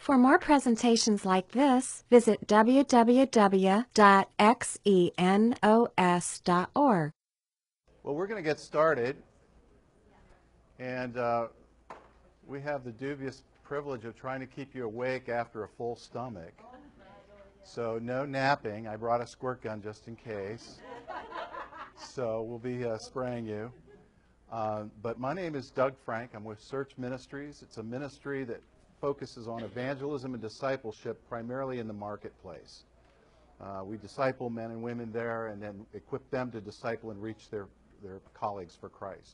For more presentations like this, visit www.xenos.org. Well, we're going to get started, and we have the dubious privilege of trying to keep you awake after a full stomach. So no napping. I brought a squirt gun just in case. So we'll be spraying you. But my name is Doug Frank. I'm with Search Ministries. It's a ministry that focuses on evangelism and discipleship primarily in the marketplace. We disciple men and women there and then equip them to disciple and reach their colleagues for Christ.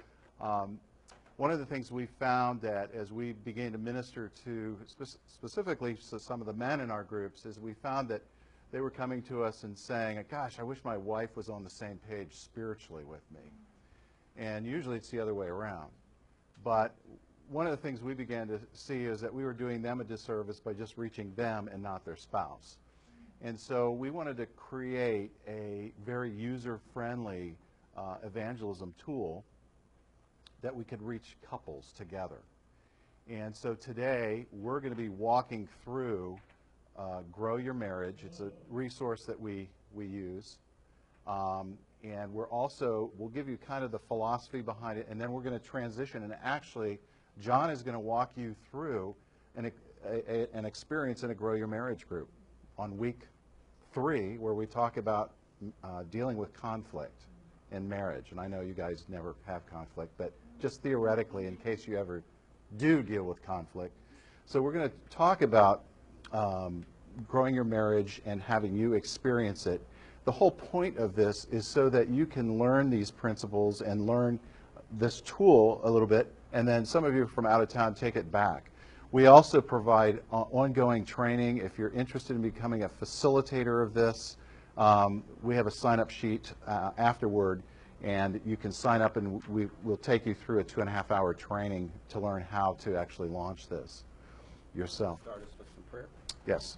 One of the things we found that as we began to minister to specifically to some of the men in our groups is we found that they were coming to us and saying, gosh, I wish my wife was on the same page spiritually with me. And usually it's the other way around. But one of the things we began to see is that we were doing them a disservice by just reaching them and not their spouse. And so we wanted to create a very user-friendly evangelism tool that we could reach couples together. And so today we're going to be walking through Grow Your Marriage. It's a resource that we use. And we'll give you kind of the philosophy behind it, and then we're going to transition. And actually, John is going to walk you through an experience in a Grow Your Marriage group on week 3, where we talk about dealing with conflict in marriage. And I know you guys never have conflict, but just theoretically, in case you ever do deal with conflict. So we're going to talk about growing your marriage and having you experience it. The whole point of this is so that you can learn these principles and learn this tool a little bit, and then some of you from out of town take it back. We also provide ongoing training. If you're interested in becoming a facilitator of this, we have a sign-up sheet afterward, and you can sign up, and we'll take you through a 2.5-hour training to learn how to actually launch this yourself. Start us with some prayer. Yes.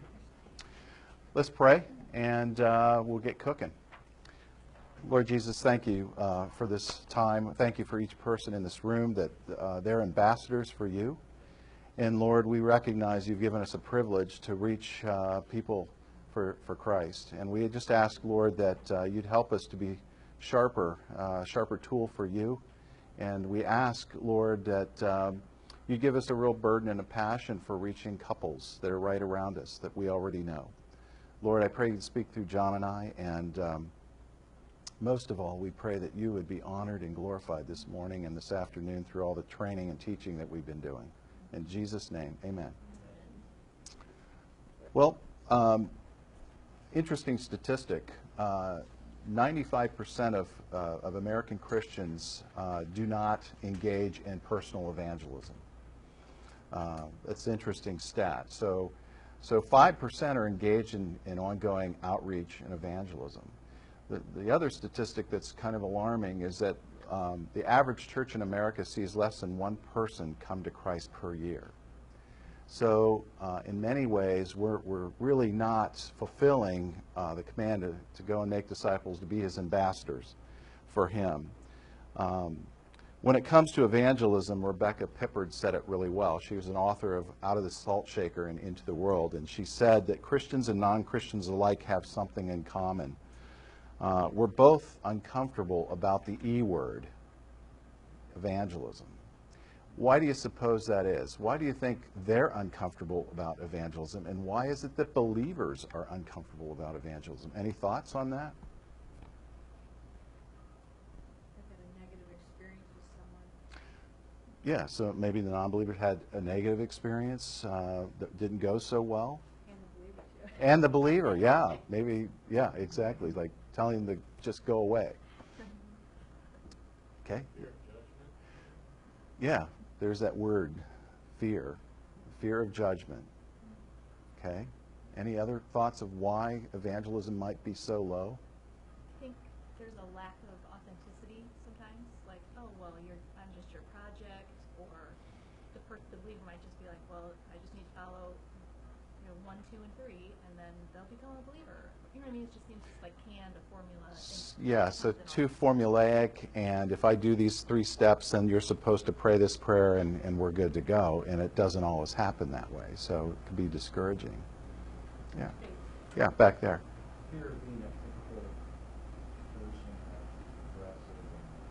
Let's pray, and we'll get cooking. Lord Jesus, thank you for this time. Thank you for each person in this room that they're ambassadors for you. And Lord, we recognize you've given us a privilege to reach people for Christ. And we just ask, Lord, that you'd help us to be sharper tool for you. And we ask, Lord, that you give us a real burden and a passion for reaching couples that are right around us that we already know. Lord, I pray you'd speak through John and I, and most of all, we pray that you would be honored and glorified this morning and this afternoon through all the training and teaching that we've been doing. In Jesus' name, amen. Well, interesting statistic. 95% of American Christians do not engage in personal evangelism. That's an interesting stat. So 5% are engaged in ongoing outreach and evangelism. The other statistic that's kind of alarming is that the average church in America sees less than one person come to Christ per year. So in many ways, we're really not fulfilling the command to go and make disciples, to be his ambassadors for him. When it comes to evangelism, Rebecca Pippard said it really well. She was an author of Out of the Salt Shaker and Into the World, and she said that Christians and non-Christians alike have something in common. We're both uncomfortable about the E word, evangelism. Why do you suppose that is? Why do you think they're uncomfortable about evangelism? And why is it that believers are uncomfortable about evangelism? Any thoughts on that? I've had a negative experience with someone. Yeah, so maybe the non-believer had a negative experience that didn't go so well. And the believer too. And the believer, yeah. Maybe, yeah, exactly. Like telling them to just go away. Okay? Yeah, there's that word, fear of judgment. Okay? Any other thoughts of why evangelism might be so low? I think there's a lack of authenticity sometimes. Like, oh, well, I'm just your project, or the believer might just be like, well, I just need to follow, 1, 2, and 3, and then they'll become a believer. You know what I mean? It just seems like canned, a formula. Yeah, so too formulaic, and if I do these 3 steps, then you're supposed to pray this prayer and we're good to go, and it doesn't always happen that way, so it can be discouraging. Yeah, yeah, back there. Fear of being a typical person of aggressive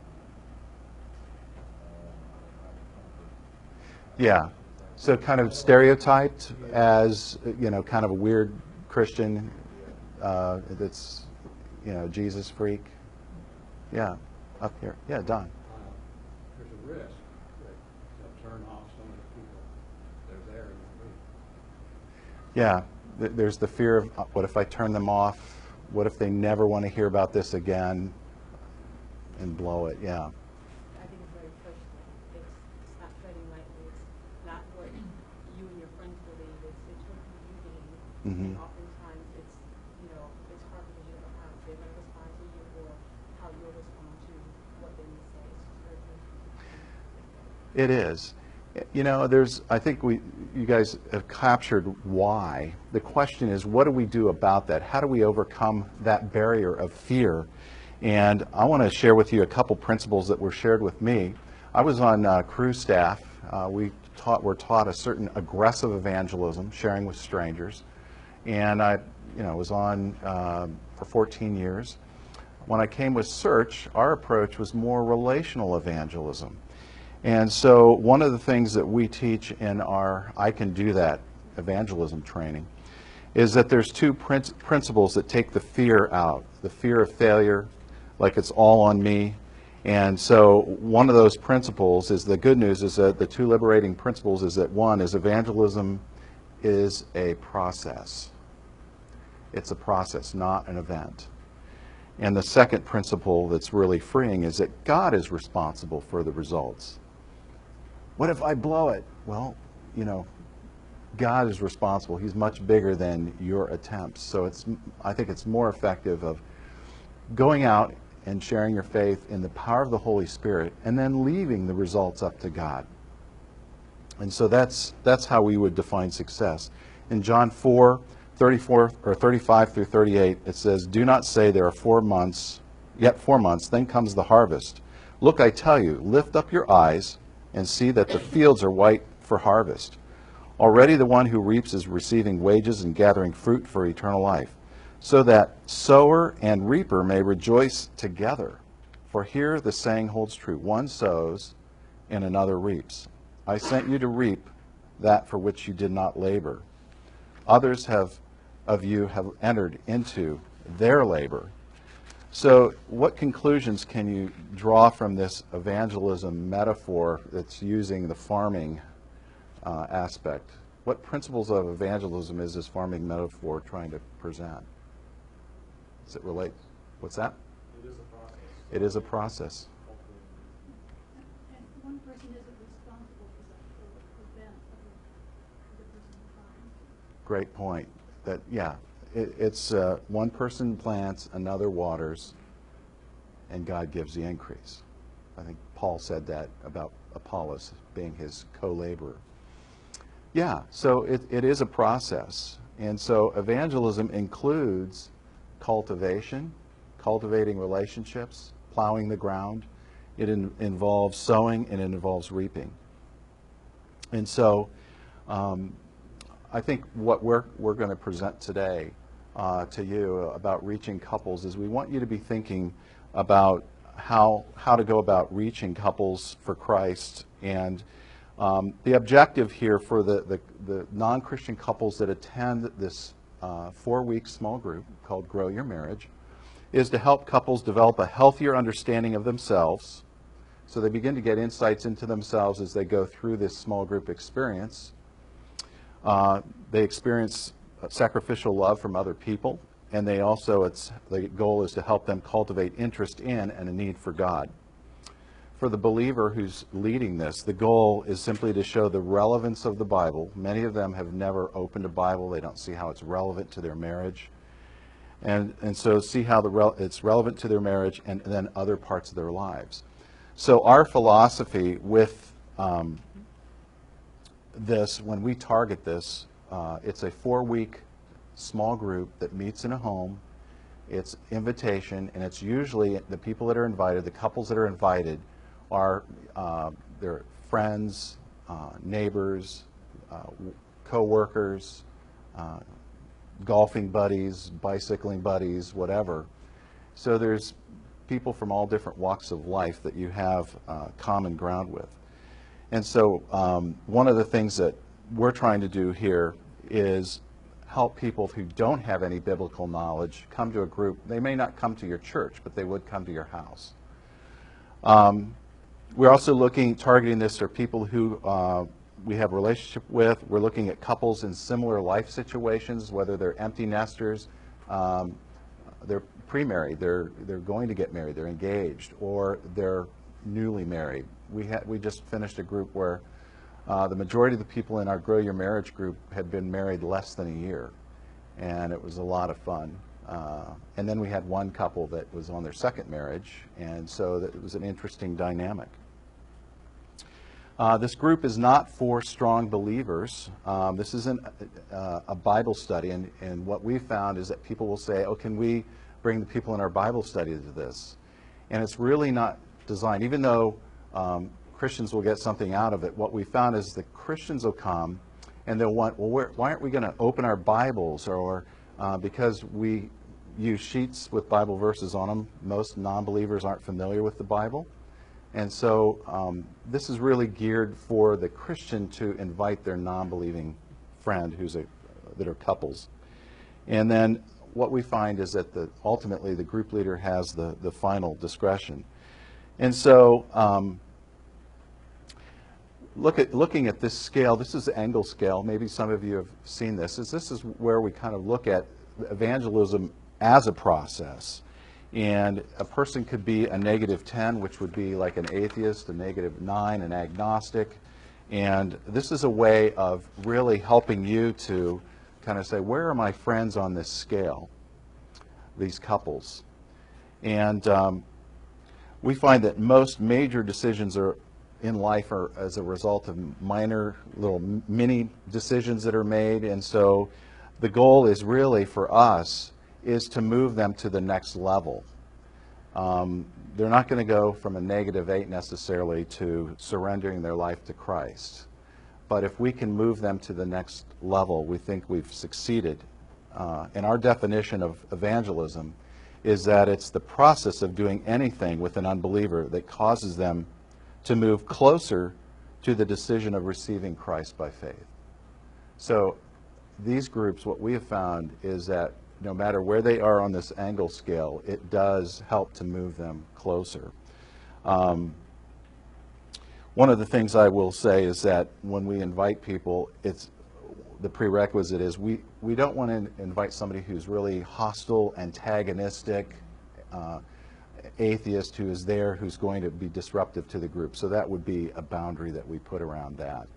and Yeah, so kind of stereotyped as, you know, kind of a weird Christian that's, you know, Jesus freak. Yeah, up here. Yeah, Don. there's a risk that they'll turn off some of the people that are there in the group. Yeah, there's the fear of what if I turn them off? What if they never want to hear about this again and blow it? Yeah. I think it's very personal. It's not treading lightly. It's not what you and your friends believe. It's what you believe. Mhm. And oftentimes it's, you know, it's hard because you don't know how they're going to respond to you or how you'll respond to what they may say. It's just very personal. It is. You know, I think you guys have captured why. The question is, what do we do about that? How do we overcome that barrier of fear? And I want to share with you a couple principles that were shared with me. I was on crew staff. We're taught a certain aggressive evangelism, sharing with strangers. And I, was on for 14 years. When I came with Search, our approach was more relational evangelism. And so one of the things that we teach in our I Can Do That evangelism training is that there's 2 principles that take the fear out, the fear of failure, like it's all on me. And so one of those principles is, the good news is that the 2 liberating principles is that one is evangelism is a process. It's a process, not an event. And the second principle that's really freeing is that God is responsible for the results. What if I blow it? Well, God is responsible. He's much bigger than your attempts. So I think it's more effective of going out and sharing your faith in the power of the Holy Spirit and then leaving the results up to God. And so that's how we would define success. In John 4:35 through 38, it says, "Do not say there are yet 4 months, then comes the harvest. Look, I tell you, lift up your eyes and see that the fields are white for harvest. Already the one who reaps is receiving wages and gathering fruit for eternal life, so that sower and reaper may rejoice together. For here the saying holds true, one sows and another reaps. I sent you to reap that for which you did not labor. Others of you have entered into their labor." So what conclusions can you draw from this evangelism metaphor that's using the farming aspect? What principles of evangelism is this farming metaphor trying to present? Does it relate? What's that? It is a process. It is a process. And one person isn't responsible for the event of the person trying. Great point. It's one person plants, another waters, and God gives the increase. I think Paul said that about Apollos being his co-laborer. Yeah, so it is a process. And so evangelism includes cultivation, cultivating relationships, plowing the ground. It involves sowing and it involves reaping. And so I think what we're going to present today to you about reaching couples is we want you to be thinking about how to go about reaching couples for Christ. And the objective here for the non-Christian couples that attend this 4-week small group called Grow Your Marriage is to help couples develop a healthier understanding of themselves, so they begin to get insights into themselves as they go through this small group experience. They experience sacrificial love from other people, and the goal is to help them cultivate interest in and a need for God. For the believer who's leading this, the goal is simply to show the relevance of the Bible. Many of them have never opened a Bible. They don't see how it's relevant to their marriage. And so see how it's relevant to their marriage and then other parts of their lives. So our philosophy with this, when we target this, it's a 4-week small group that meets in a home. It's invitation, and it's usually the people that are invited, the couples that are invited, are their friends, neighbors, co-workers, golfing buddies, bicycling buddies, whatever. So there's people from all different walks of life that you have common ground with. And so one of the things that we're trying to do here is help people who don't have any biblical knowledge come to a group. They may not come to your church, but they would come to your house. We're also targeting this for people who we have a relationship with. We're looking at couples in similar life situations, whether they're empty nesters, they're pre-married, they're going to get married, they're engaged, or they're newly married. We just finished a group where the majority of the people in our Grow Your Marriage group had been married less than a year, and it was a lot of fun. And then we had one couple that was on their second marriage, and so it was an interesting dynamic. This group is not for strong believers. This isn't a Bible study, and what we found is that people will say, oh, can we bring the people in our Bible study to this? And it's really not designed, even though Christians will get something out of it. What we found is that Christians will come and they'll want, well, why aren't we going to open our Bibles? Or because we use sheets with Bible verses on them, most non-believers aren't familiar with the Bible. And so this is really geared for the Christian to invite their non-believing friend that are couples. And then what we find is that ultimately the group leader has the final discretion. And so looking at this scale, this is the Engel scale. Maybe some of you have seen this. This is where we kind of look at evangelism as a process. And a person could be a -10, which would be like an atheist, a -9, an agnostic. And this is a way of really helping you to kind of say, where are my friends on this scale, these couples? And we find that most major decisions in life are as a result of minor little mini decisions that are made. And so the goal is really for us is to move them to the next level. They're not going to go from a -8 necessarily to surrendering their life to Christ. But if we can move them to the next level, we think we've succeeded. And our definition of evangelism is that it's the process of doing anything with an unbeliever that causes them to move closer to the decision of receiving Christ by faith. So these groups, what we have found is that no matter where they are on this Engel scale, it does help to move them closer. One of the things I will say is that when we invite people, the prerequisite is we don't want to invite somebody who's really hostile, antagonistic, atheist who is there, who's going to be disruptive to the group. So that would be a boundary that we put around that.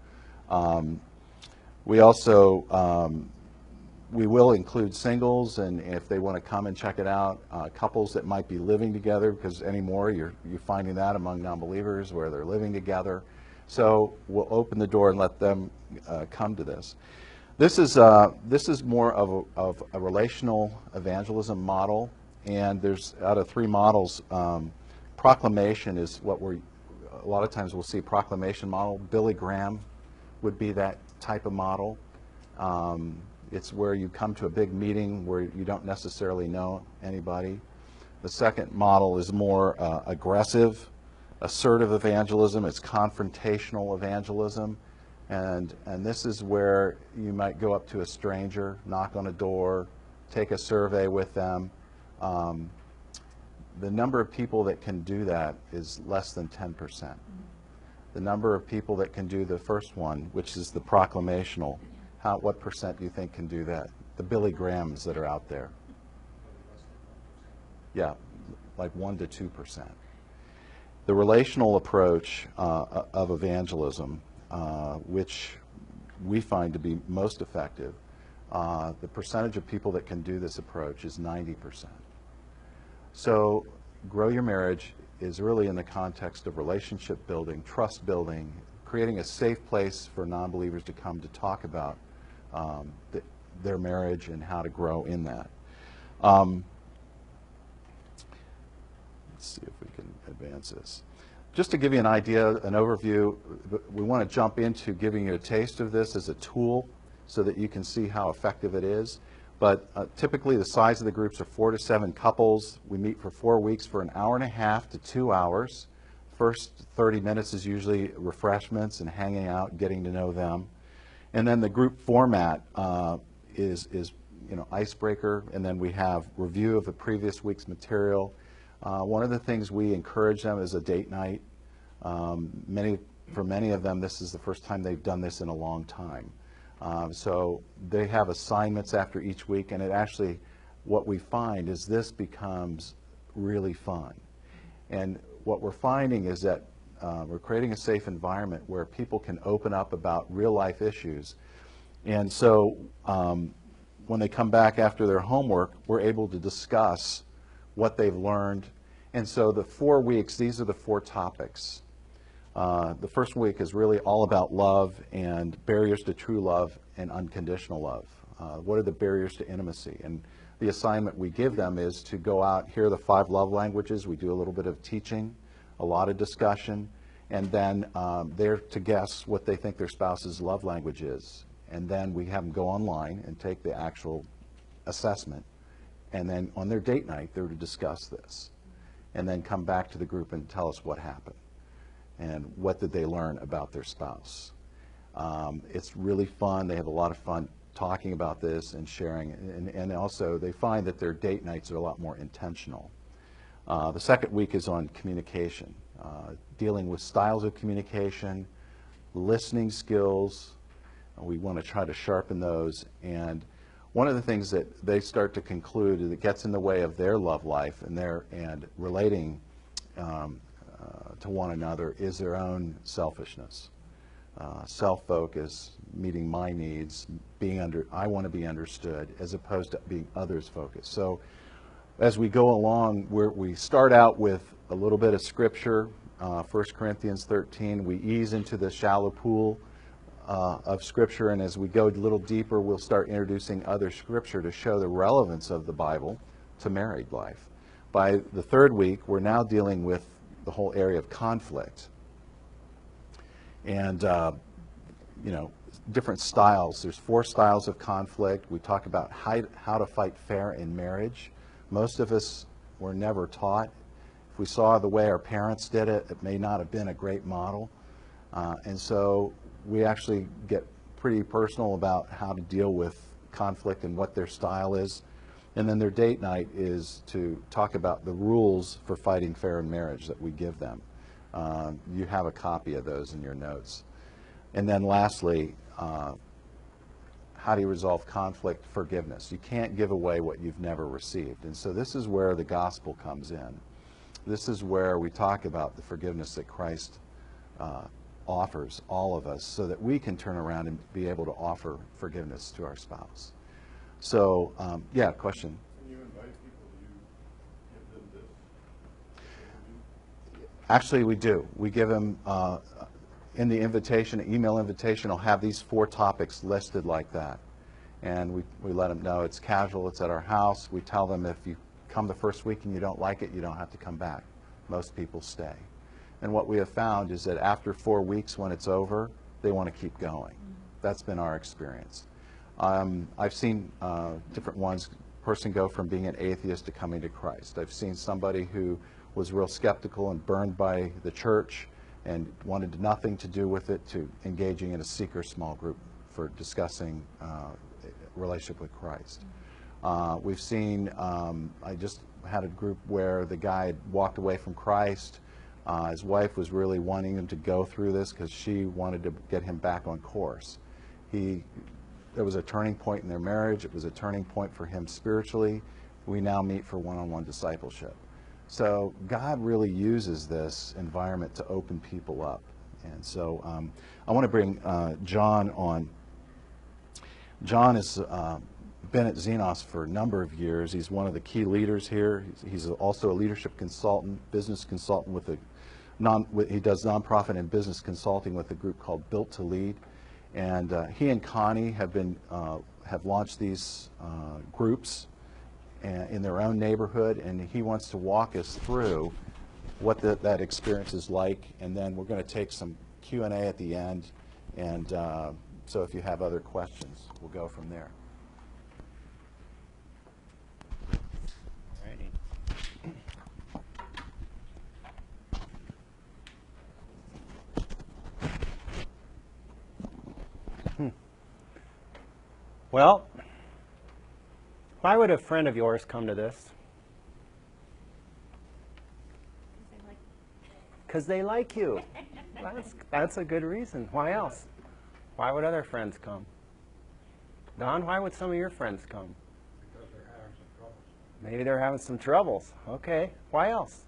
We also we will include singles, and if they want to come and check it out, couples that might be living together, because anymore you're finding that among non-believers where they're living together. So we'll open the door and let them come to this. This is more of a relational evangelism model, and there's out of 3 models, proclamation is what a lot of times we'll see proclamation model. Billy Graham would be that type of model. It's where you come to a big meeting where you don't necessarily know anybody. The second model is more aggressive, assertive evangelism. It's confrontational evangelism. And this is where you might go up to a stranger, knock on a door, take a survey with them. The number of people that can do that is less than 10%. The number of people that can do the first one, which is the proclamational, what percent do you think can do that? The Billy Grahams that are out there. Yeah, like 1 to 2%. The relational approach of evangelism, which we find to be most effective, the percentage of people that can do this approach is 90%. So Grow Your Marriage is really in the context of relationship building, trust building, creating a safe place for non-believers to come to talk about their marriage and how to grow in that. Let's see if we can advance this. Just to give you an idea, an overview, we want to jump into giving you a taste of this as a tool so that you can see how effective it is. But typically the size of the groups are 4 to 7 couples. We meet for 4 weeks for an hour and a half to 2 hours. First 30 minutes is usually refreshments and hanging out, getting to know them. And then the group format is icebreaker, and then we have review of the previous week's material. One of the things we encourage them is a date night. For many of them, this is the first time they've done this in a long time. So they have assignments after each week, and it actually, what we find is this becomes really fun. And what we're finding is that we're creating a safe environment where people can open up about real life issues. And so when they come back after their homework, we're able to discuss what they've learned. And so the 4 weeks, these are the 4 topics. The first week is really all about love and barriers to true love and unconditional love. What are the barriers to intimacy? And the assignment we give them is to go out, hear the 5 love languages. We do a little bit of teaching, a lot of discussion, and then they're to guess what they think their spouse's love language is. And then we have them go online and take the actual assessment. And then on their date night, they're to discuss this. And then come back to the group and tell us what happened. And what did they learn about their spouse. It's really fun. They have a lot of fun talking about this and sharing. And also, they find that their date nights are a lot more intentional. The second week is on communication, dealing with styles of communication, listening skills. We want to try to sharpen those. And one of the things that they start to conclude that gets in the way of their love life and relating to one another is their own selfishness, self-focus, meeting my needs, I want to be understood, as opposed to being others focused. So as we go along, we start out with a little bit of scripture, 1 Corinthians 13. We ease into the shallow pool of scripture, and as we go a little deeper, we'll start introducing other scripture to show the relevance of the Bible to married life. By the third week, we're now dealing with the whole area of conflict. And, different styles. There's 4 styles of conflict. We talk about how to fight fair in marriage. Most of us were never taught. If we saw the way our parents did it, it may not have been a great model. And so we actually get pretty personal about how to deal with conflict and what their style is. And then their date night is to talk about the rules for fighting fair in marriage that we give them. You have a copy of those in your notes. And then lastly, how do you resolve conflict? Forgiveness. You can't give away what you've never received. And so this is where the gospel comes in. This is where we talk about the forgiveness that Christ offers all of us so that we can turn around and be able to offer forgiveness to our spouse. So, yeah, question? When you invite people, do you give them this? Actually, we do. We give them, in the invitation, email invitation, I'll have these 4 topics listed like that. And we let them know it's casual, it's at our house. We tell them if you come the first week and you don't like it, you don't have to come back. Most people stay. And what we have found is that after 4 weeks, when it's over, they want to keep going. That's been our experience. I've seen different ones, person go from being an atheist to coming to Christ. I've seen somebody who was real skeptical and burned by the church and wanted nothing to do with it to engaging in a seeker small group for discussing relationship with Christ. We've seen, I just had a group where the guy had walked away from Christ. His wife was really wanting him to go through this because she wanted to get him back on course. There was a turning point in their marriage. It was a turning point for him spiritually. We now meet for one-on-one discipleship. So God really uses this environment to open people up. And so I want to bring John on. John has been at Xenos for a number of years. He's one of the key leaders here. He's also a leadership consultant, business consultant he does nonprofit and business consulting with a group called Built to Lead. And he and Connie have launched these groups in their own neighborhood, and he wants to walk us through what that experience is like, and then we're going to take some Q&A at the end, and so if you have other questions, we'll go from there. Well, why would a friend of yours come to this? Because they like you. That's a good reason. Why else? Why would other friends come? Don, why would some of your friends come? Because they're having some troubles. Maybe they're having some troubles. Okay. Why else?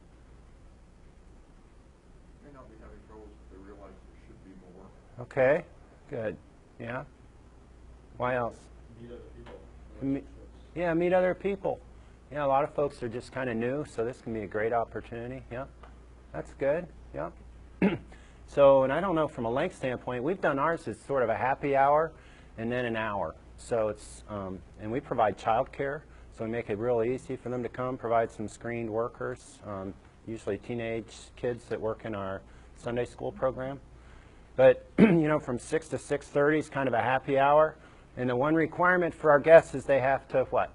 May not be having troubles, but they realize there should be more. Okay. Good. Yeah. Why else? Meet other people. Yeah, meet other people. Yeah, a lot of folks are just kind of new, so this can be a great opportunity. Yeah, that's good. Yeah. So, and I don't know from a length standpoint, we've done ours as sort of a happy hour and then an hour. So it's, and we provide childcare, so we make it real easy for them to come, provide some screened workers, usually teenage kids that work in our Sunday school program. But, you know, from 6 to 6:30 is kind of a happy hour. And the one requirement for our guests is they have to what?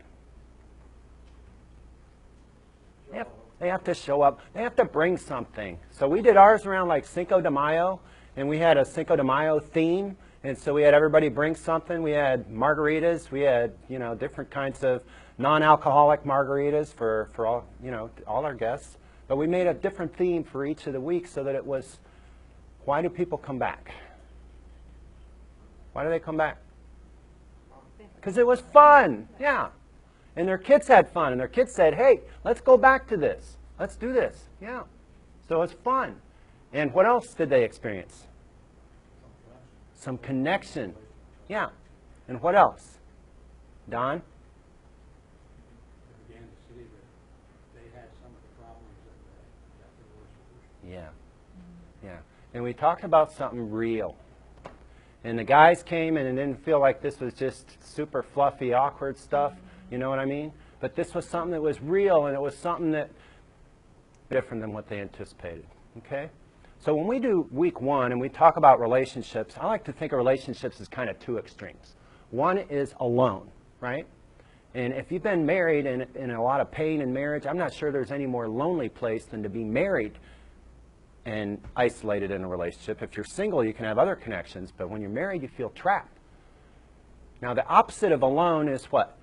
They have to show up. They have to bring something. So we did ours around like Cinco de Mayo, and we had a Cinco de Mayo theme. And so we had everybody bring something. We had margaritas. We had, you know, different kinds of non-alcoholic margaritas for all, you know, all our guests. But we made a different theme for each of the weeks so that it was, why do people come back? Why do they come back? Because it was fun, yeah. And their kids had fun, and their kids said, hey, let's go back to this. Let's do this, yeah. So it was fun. And what else did they experience? Some connection, yeah. And what else? Don? They began to see that they had some of the problems that there were solutions. Yeah, yeah. And we talked about something real. And the guys came in and didn't feel like this was just super fluffy, awkward stuff. You know what I mean? But this was something that was real, and it was something that different than what they anticipated. Okay? So when we do week one and we talk about relationships, I like to think of relationships as kind of two extremes. One is alone, right? And if you've been married and in a lot of pain in marriage, I'm not sure there's any more lonely place than to be married and isolated in a relationship. If you're single, you can have other connections, but when you're married, you feel trapped. Now, the opposite of alone is what?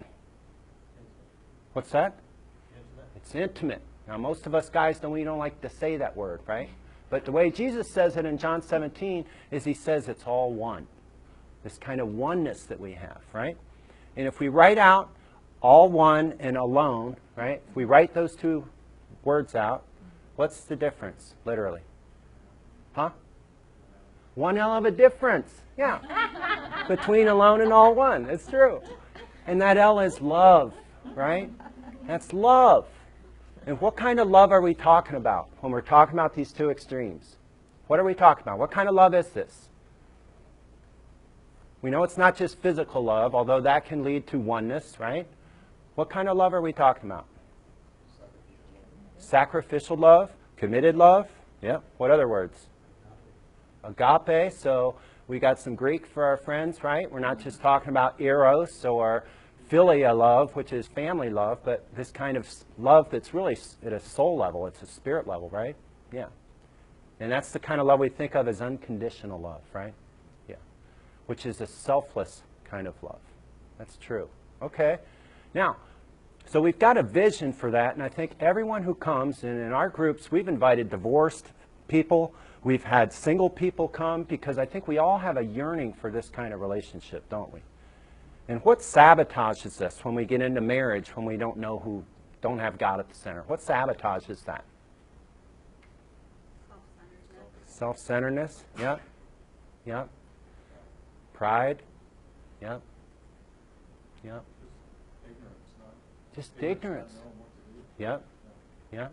What's that? Intimate. It's intimate. Now, most of us guys we don't like to say that word, right? But the way Jesus says it in John 17 is he says it's all one. This kind of oneness that we have, right? And if we write out all one and alone, right? If we write those two words out, what's the difference, literally? Huh? One hell of a difference, yeah. Between alone and all one, it's true. And that L is love, right? That's love. And what kind of love are we talking about when we're talking about these two extremes? What are we talking about? What kind of love is this? We know it's not just physical love, although that can lead to oneness, right? What kind of love are we talking about? Sacrificial love, committed love. Yep. What other words? Agape. So we got some Greek for our friends, right? We're not just talking about eros or philia love, which is family love, but this kind of love that's really at a soul level. It's a spirit level, right? Yeah. And that's the kind of love we think of as unconditional love, right? Yeah. Which is a selfless kind of love. That's true. Okay. Now, so we've got a vision for that, and I think everyone who comes, and in our groups, we've invited divorced people. We've had single people come because I think we all have a yearning for this kind of relationship, don't we? And what sabotages us when we get into marriage, when we don't know who, don't have God at the center? What sabotages that? Self-centeredness. Yep. Yep. Pride. Yep. Yep. Just ignorance. Yep. Yep.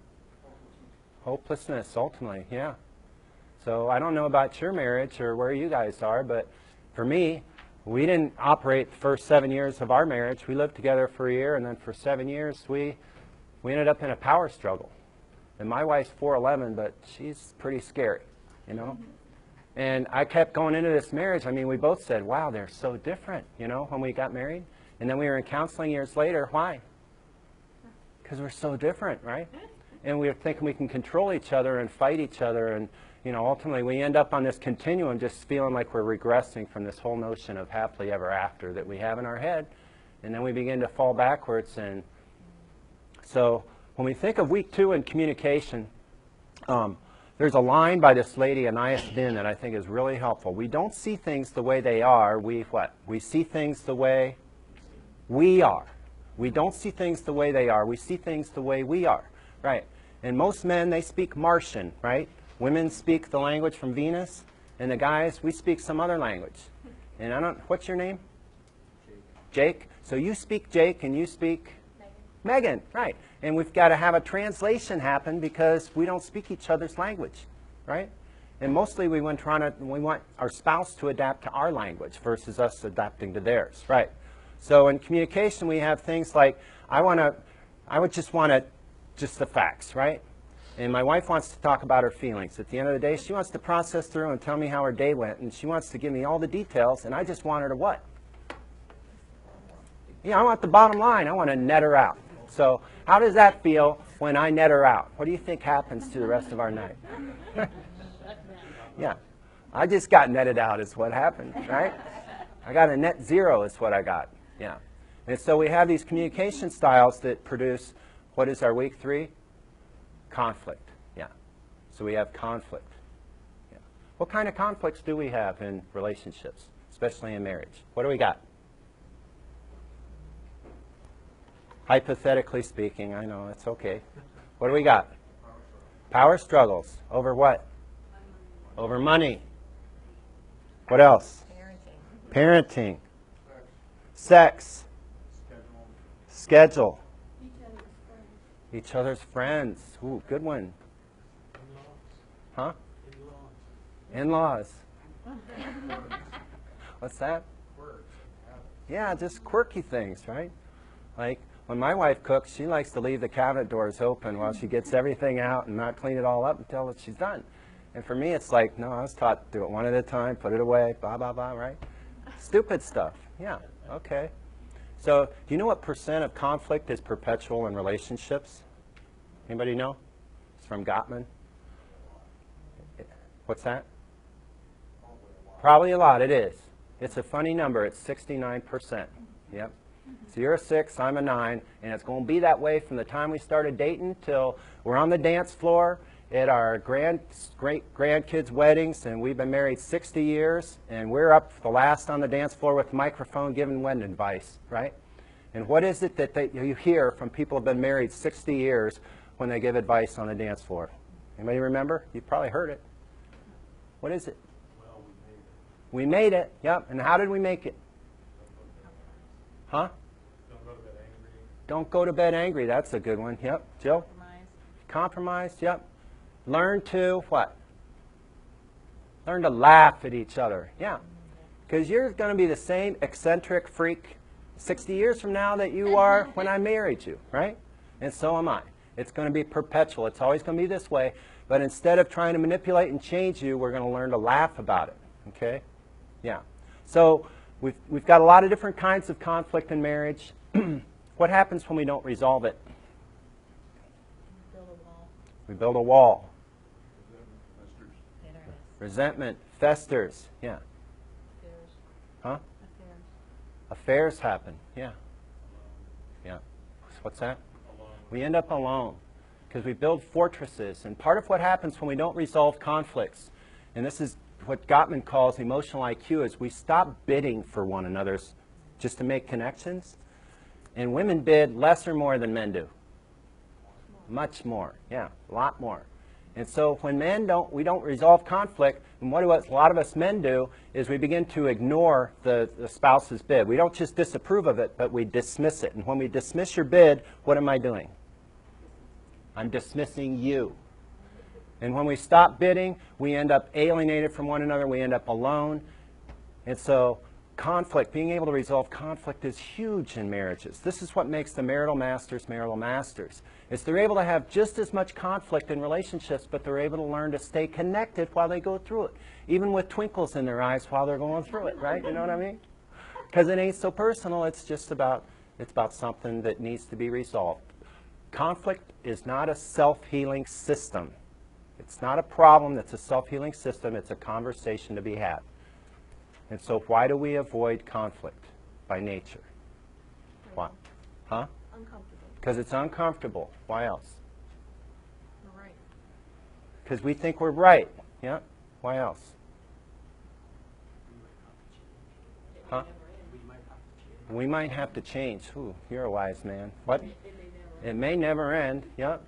Hopelessness, ultimately, yeah. So I don't know about your marriage or where you guys are, but for me, we didn't operate the first 7 years of our marriage. We lived together for a year, and then for 7 years, we ended up in a power struggle. And my wife's 4'11", but she's pretty scary, you know. And I kept going into this marriage. I mean, we both said, wow, they're so different, you know, when we got married. And then we were in counseling years later. Why? Because we're so different, right? And we were thinking we can control each other and fight each other. And, you know, ultimately we end up on this continuum just feeling like we're regressing from this whole notion of happily ever after that we have in our head. And then we begin to fall backwards. And so when we think of week 2 in communication, there's a line by this lady, Anais Nin, that I think is really helpful. We don't see things the way they are. We see things the way we are. We don't see things the way they are. We see things the way we are, right? And most men, they speak Martian, right? Women speak the language from Venus, and the guys, we speak some other language. And what's your name? Jake. So you speak Jake, and you speak Megan, right? And we've got to have a translation happen because we don't speak each other's language, right? And mostly we want our spouse to adapt to our language versus us adapting to theirs, right? So in communication we have things like, I would just want just the facts, right? And my wife wants to talk about her feelings. At the end of the day, she wants to process through and tell me how her day went, and she wants to give me all the details, and I just want her to what? Yeah, I want the bottom line. I want to net her out. So how does that feel when I net her out? What do you think happens to the rest of our night? Yeah, I just got netted out is what happened, right? I got a net zero is what I got, yeah. And so we have these communication styles that produce, what is our week 3? Conflict, yeah. So we have conflict. Yeah. What kind of conflicts do we have in relationships, especially in marriage? What do we got? Hypothetically speaking, I know, it's okay. What do we got? Power struggles. Over what? Over money. What else? Parenting. Sex. Schedule. Each other's friends. Ooh, good one. Huh? In-laws. What's that? Yeah, just quirky things, right? Like, when my wife cooks, she likes to leave the cabinet doors open while she gets everything out and not clean it all up until she's done. And for me, it's like, no, I was taught to do it one at a time, put it away, blah, blah, blah, right? Stupid stuff. Yeah, okay. So do you know what % of conflict is perpetual in relationships? Anybody know? It's from Gottman. What's that? Probably a lot. It is. It's a funny number. It's 69%. Yep. So you're a 6, I'm a 9, and it's going to be that way from the time we started dating till we're on the dance floor at our great-grandkids' weddings, and we've been married 60 years, and we're up the last on the dance floor with the microphone giving wedding advice, right? And what is it that you hear from people who have been married 60 years when they give advice on the dance floor? Anybody remember? You've probably heard it. What is it? Well, we made it. We made it, yep. And how did we make it? Huh? Don't go to bed angry. Don't go to bed angry. That's a good one. Yep. Jill? Compromise. Yep. Learn to what? Learn to laugh at each other. Yeah. Because you're going to be the same eccentric freak 60 years from now that you are when I married you, right? And so am I. It's going to be perpetual. It's always going to be this way. But instead of trying to manipulate and change you, we're going to learn to laugh about it. Okay? Yeah. So we've got a lot of different kinds of conflict in marriage. What happens when we don't resolve it? Build a wall. We build a wall. Investors. Resentment festers. Yeah. Affairs. Huh? Affairs. Affairs happen. Yeah. Yeah. What's that? We end up alone because we build fortresses. And part of what happens when we don't resolve conflicts, and this is what Gottman calls emotional IQ, is we stop bidding for one another just to make connections. And women bid less or more than men do. Much more. Yeah, a lot more. And so when we don't resolve conflict, and what a lot of us men do is we begin to ignore the spouse's bid. We don't just disapprove of it, but we dismiss it. And when we dismiss your bid, what am I doing? I'm dismissing you. And when we stop bidding, we end up alienated from one another. We end up alone. And so conflict, being able to resolve conflict is huge in marriages. This is what makes the marital masters marital masters. Is they're able to have just as much conflict in relationships, but they're able to learn to stay connected while they go through it, even with twinkles in their eyes while they're going through it, right? You know what I mean? Because it ain't so personal. It's just about, it's about something that needs to be resolved. Conflict is not a self-healing system. It's not a problem that's a self-healing system. It's a conversation to be had. And so why do we avoid conflict by nature? Why? Huh? Uncomfortable. Because it's uncomfortable. Why else? You're right. Because we think we're right. Yeah? Why else? Huh? We might have to change. Ooh, you're a wise man. What? It may never end. Yep.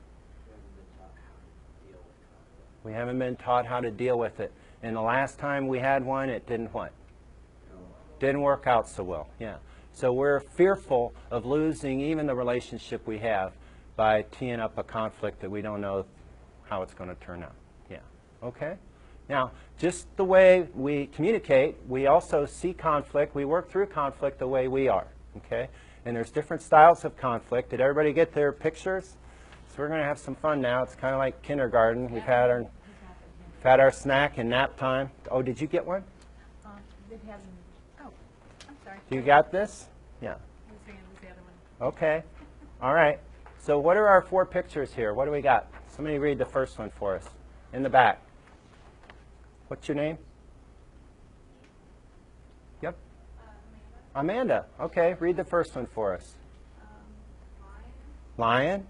We haven't been taught how to deal with it. And the last time we had one, it didn't what? Didn't work out so well. Yeah. So we're fearful of losing even the relationship we have by teeing up a conflict that we don't know how it's going to turn out. Yeah. Okay? Now, just the way we communicate, we also see conflict. We work through conflict the way we are. Okay? And there's different styles of conflict. Did everybody get their pictures? So we're going to have some fun now. It's kind of like kindergarten. We've had our snack and nap time. Oh, did you get one? It hasn't. Oh, I'm sorry. You got this? Yeah. His hand was the other one. Okay. All right. So what are our 4 pictures here? What do we got? Somebody read the first one for us. In the back. What's your name? Yep. Amanda. Okay. Read the first one for us. Lion.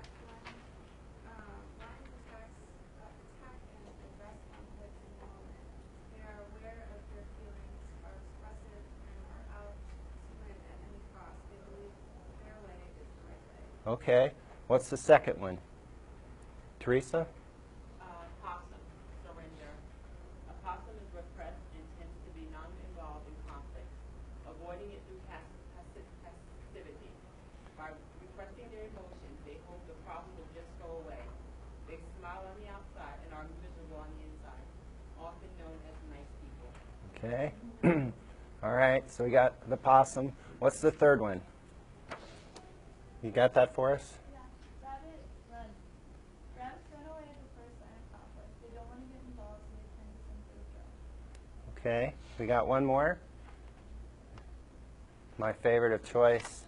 Okay. What's the second one? Teresa? Possum, surrender. A possum is repressed and tends to be non-involved in conflict, avoiding it through passivity. By repressing their emotions, they hope the problem will just go away. They smile on the outside and are miserable on the inside, often known as nice people. Okay. All right. So we got the possum. What's the third one? You got that for us? Yeah, rabbit, run. Rabbits run away at the first sign of conflict. They don't want to get involved, so they tend to simply withdraw. Okay. We got one more. My favorite of choice.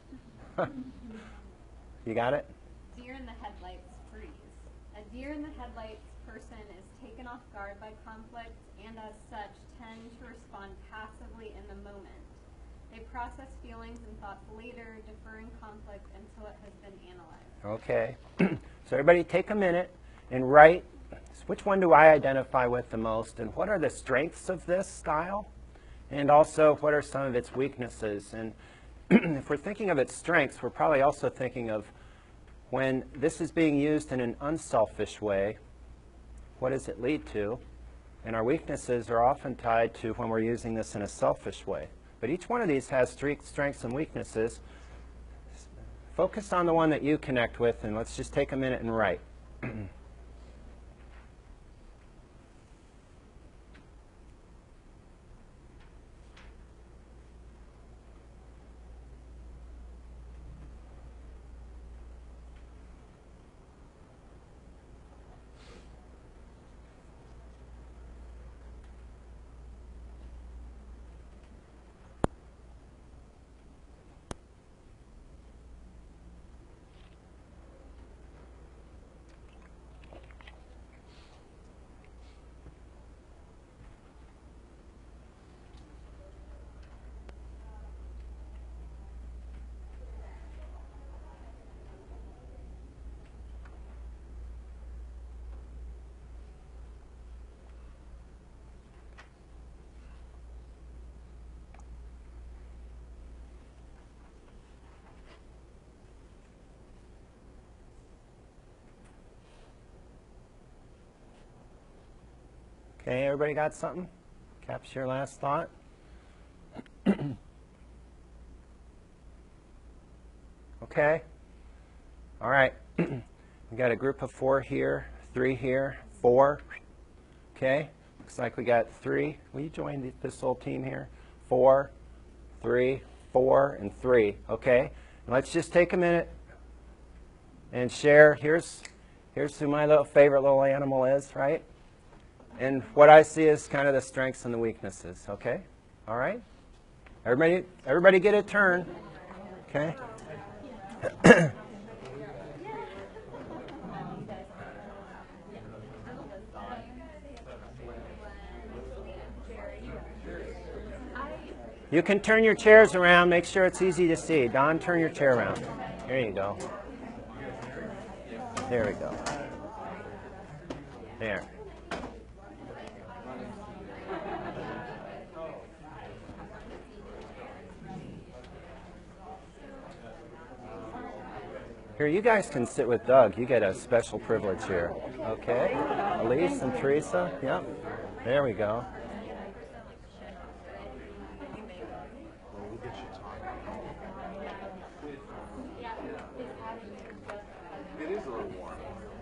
You got it? Deer in the headlights freeze. A deer in the headlights person is taken off guard by conflict and as such tend to respond passively in the moment. They process feelings and thoughts later, deferring conflict until it has been analyzed. Okay. So everybody take a minute and write, which one do I identify with the most, and what are the strengths of this style? And also, what are some of its weaknesses? And if we're thinking of its strengths, we're probably also thinking of when this is being used in an unselfish way, what does it lead to? And our weaknesses are often tied to when we're using this in a selfish way. But each one of these has strengths and weaknesses. Focus on the one that you connect with, and let's just take a minute and write. Okay, everybody got something? Capture your last thought. Okay. All right. We got a group of 4 here, 3 here, 4. Okay. Looks like we got 3. Will you join this whole team here? 4, 3, 4, and 3. Okay? And let's just take a minute and share. Here's who my favorite little animal is, right? And what I see is kind of the strengths and the weaknesses. Okay? All right? Everybody get a turn. Okay? You can turn your chairs around. Make sure it's easy to see. Don, turn your chair around. There you go. There we go. There. Here, you guys can sit with Doug. You get a special privilege here. Okay? Elise and Teresa. Yep. There we go. It is a little warm.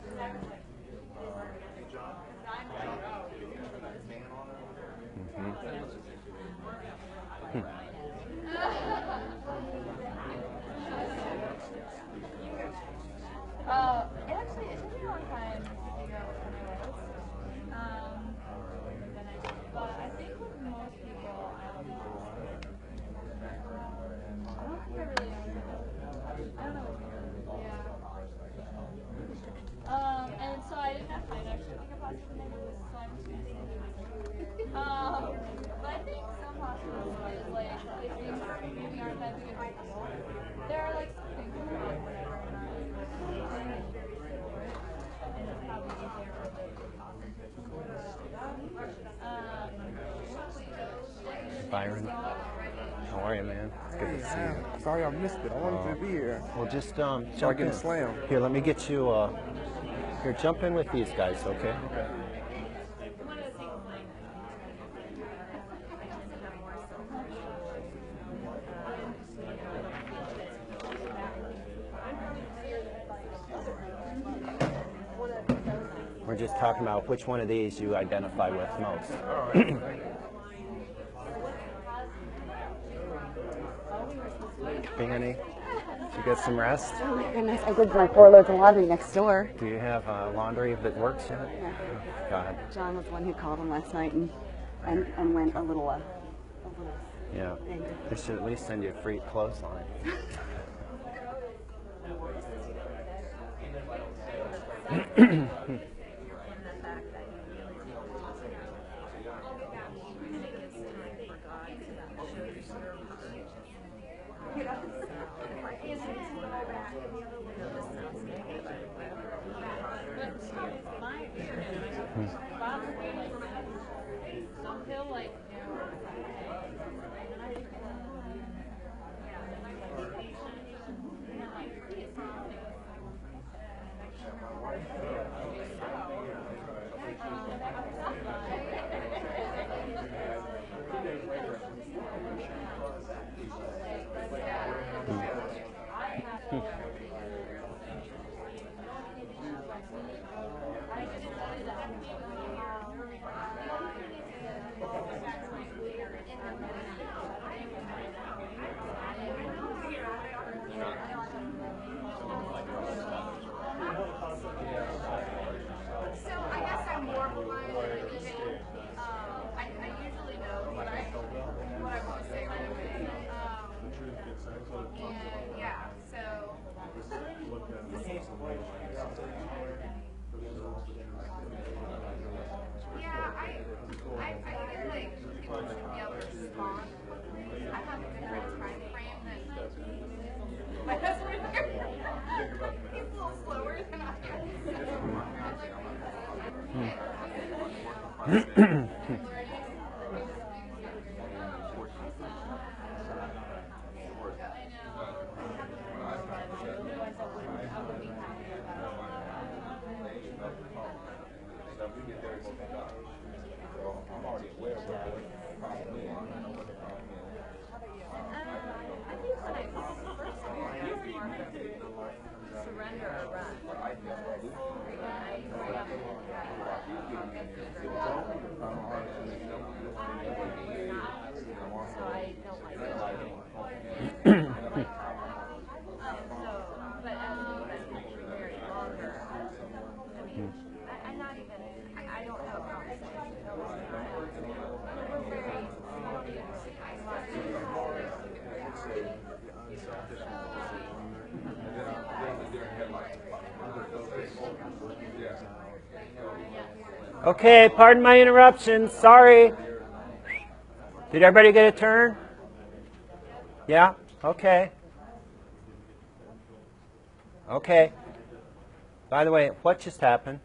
It took me a long time to figure out what kind I was. But I think with most people, I don't think I really I don't know. Yeah. And so I didn't have time to actually think of possible negatives, so I'm just gonna say but I think some possible is like if things maybe aren't that big of a deal, there are like some things that are like whatever and are like and it's probably easier for the Byron. How are you, man? It's good to see you. Sorry I missed it. I wanted to be here. Well, just So I jump get in. slammed. Here, let me get you. Here, jump in with these guys, okay? We're just talking about which one of these you identify with most. Fanny, did you get some rest? Oh my goodness, I did my 4 loads of laundry next door. Do you have laundry that works yet? Yeah. Oh, God. John was the one who called him last night and went a little Yeah. angry. They should at least send you a free clothesline. Okay, pardon my interruption. Sorry. Did everybody get a turn? Yeah? Okay. Okay. By the way, what just happened?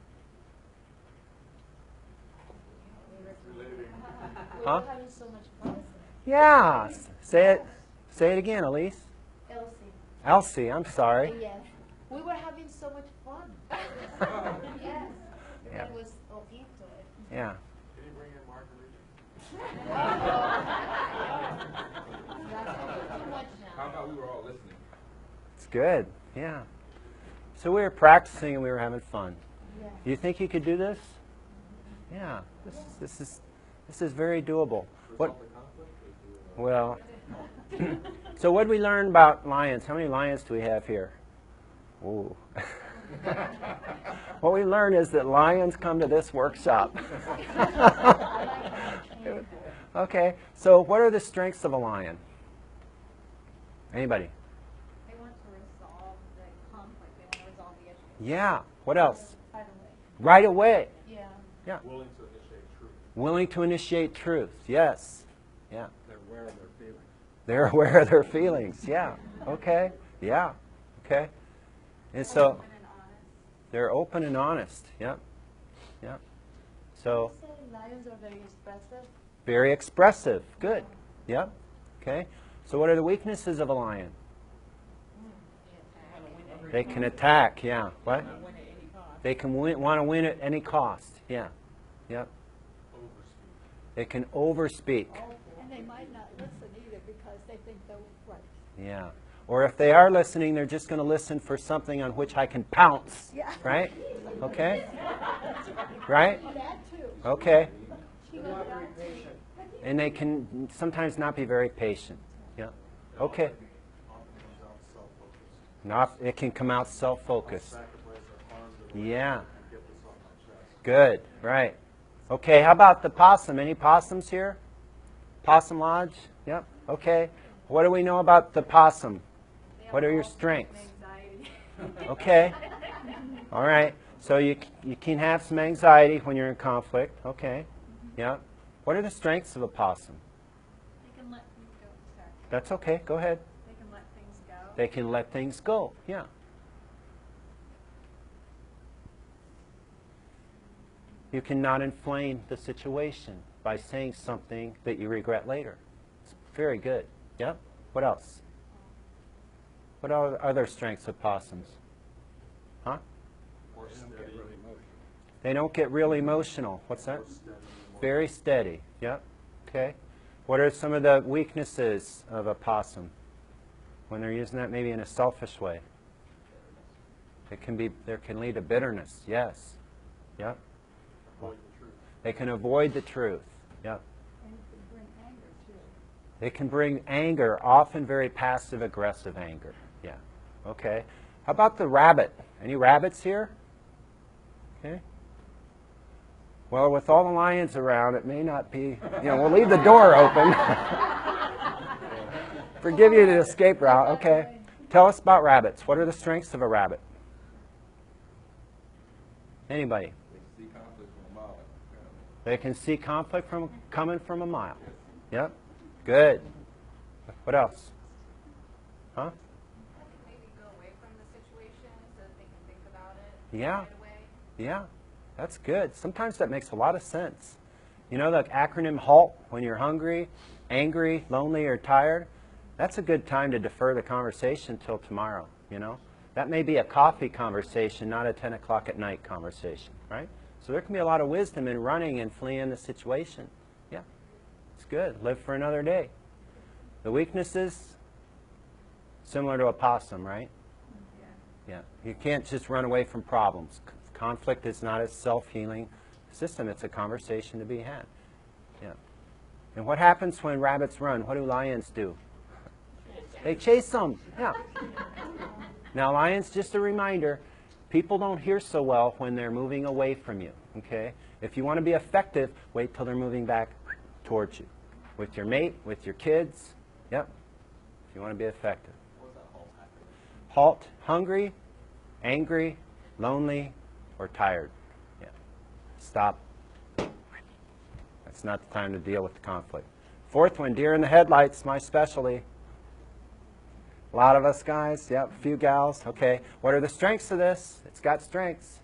Huh? Having so much fun. Yeah. Say it. Say it again, Elise. Elsie. Elsie, I'm sorry. Yes. We were having so much fun. Yes. Yeah. It was all into it. Yeah. Did he bring in margaritas? Too much now. How about we were all listening? It's good. Yeah. So we were practicing and we were having fun. Yes. Do you think you could do this? Yeah. This is very doable. What? Well. So what did we learn about lions? How many lions do we have here? Ooh. What we learned is that lions come to this workshop. Okay. So what are the strengths of a lion? Anybody? They want to resolve the conflict. They want to resolve the issue. Yeah. What else? By the way. Right away. Yeah. Yeah. Willing to initiate truth. Willing to initiate truth. Yes. Yeah. They're aware of their feelings. They're aware of their feelings. Yeah. Okay. Yeah. Okay. And so Open and honest. they're open and honest. Yep. Yep. So You say lions are very expressive. very expressive. Good. Yep. Okay. So what are the weaknesses of a lion? They can attack. Yeah. What? They can want to win at any cost. Yeah. Yep. They can overspeak. And they might not listen either because they think they're right. Yeah. Or if they are listening, they're just going to listen for something on which I can pounce. Yeah. Right? Okay? Right? That too. Okay. She goes down to And they can sometimes not be very patient. Yeah. Okay. Not, it can come out self-focused. Yeah. Good. Right. Okay. How about the possum? Any possums here? Possum Lodge? Yep. Okay. What do we know about the possum? What are your strengths? Anxiety. Okay. All right. So you can have some anxiety when you're in conflict. Okay. Yeah. What are the strengths of a possum? They can let things go. Sorry. That's okay. Go ahead. They can let things go. They can let things go. Yeah. You cannot inflame the situation by saying something that you regret later. It's very good. Yeah. What else? What are other strengths of possums? Huh? They don't get really emotional. What's that? Very steady. Yep. Okay. What are some of the weaknesses of a possum when they're using that maybe in a selfish way? It can be, there can lead to bitterness. Yes. Yep. They can avoid the truth. Yep. and it can bring anger too. They can bring anger, often very passive-aggressive anger. Yeah. Okay. How about the rabbit? Any rabbits here? Okay. Well, with all the lions around, it may not be, we'll leave the door open. Forgive you the escape route. Okay. Tell us about rabbits. What are the strengths of a rabbit? Anybody? They see conflict from a mile. They can see conflict coming from a mile. Yep. Good. What else? Huh? Maybe go away from the situation so that they can think about it Yeah. right away. Yeah. That's good. Sometimes that makes a lot of sense. You know the acronym HALT when you're hungry, angry, lonely, or tired? That's a good time to defer the conversation till tomorrow, That may be a coffee conversation, not a 10 o'clock at night conversation, right? So there can be a lot of wisdom in running and fleeing the situation. Yeah. It's good. Live for another day. The weaknesses, similar to a possum, right? Yeah. You can't just run away from problems. Conflict is not a self-healing system. It's a conversation to be had. Yeah. And what happens when rabbits run? What do lions do? They chase them. Yeah. Now, lions, just a reminder, people don't hear so well when they're moving away from you. Okay? If you want to be effective, wait till they're moving back towards you. With your mate, with your kids. Yep. If you want to be effective. HALT, hungry, angry, lonely, or tired. Yeah. Stop. it's not the time to deal with the conflict. Fourth one, deer in the headlights, my specialty. A lot of us guys, yep, a few gals. Okay, what are the strengths of this? It's got strengths.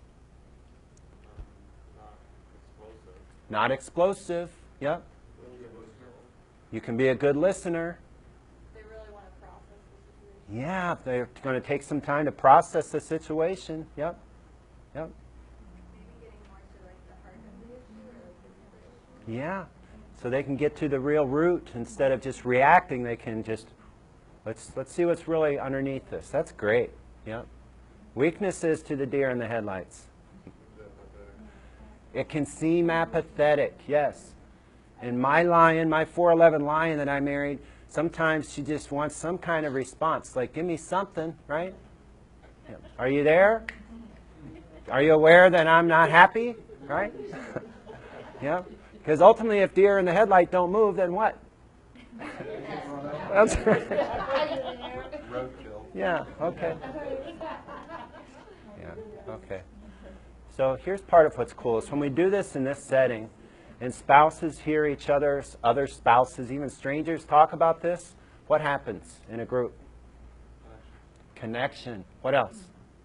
Not explosive, yep. You can be a good listener. They really want to process the situation. Yeah, they're going to take some time to process the situation. Yep, yep. Maybe getting more to like the heart of the issue or like the Yeah, so they can get to the real root instead of just reacting. They can just let's see what's really underneath this. That's great. Yep. Weaknesses to the deer in the headlights. It can seem apathetic. Yes. And my lion, my 4'11" lion that I married, sometimes she just wants some kind of response, like give me something, right? Yep. Are you there? Are you aware that I'm not happy? Right? Yeah. Because ultimately, if deer in the headlight don't move, then what? That's right. Roadkill. Yeah, okay. Yeah, okay. So here's part of what's cool is when we do this in this setting, and spouses hear each other's, other spouses, even strangers talk about this, what happens in a group? Connection. What else?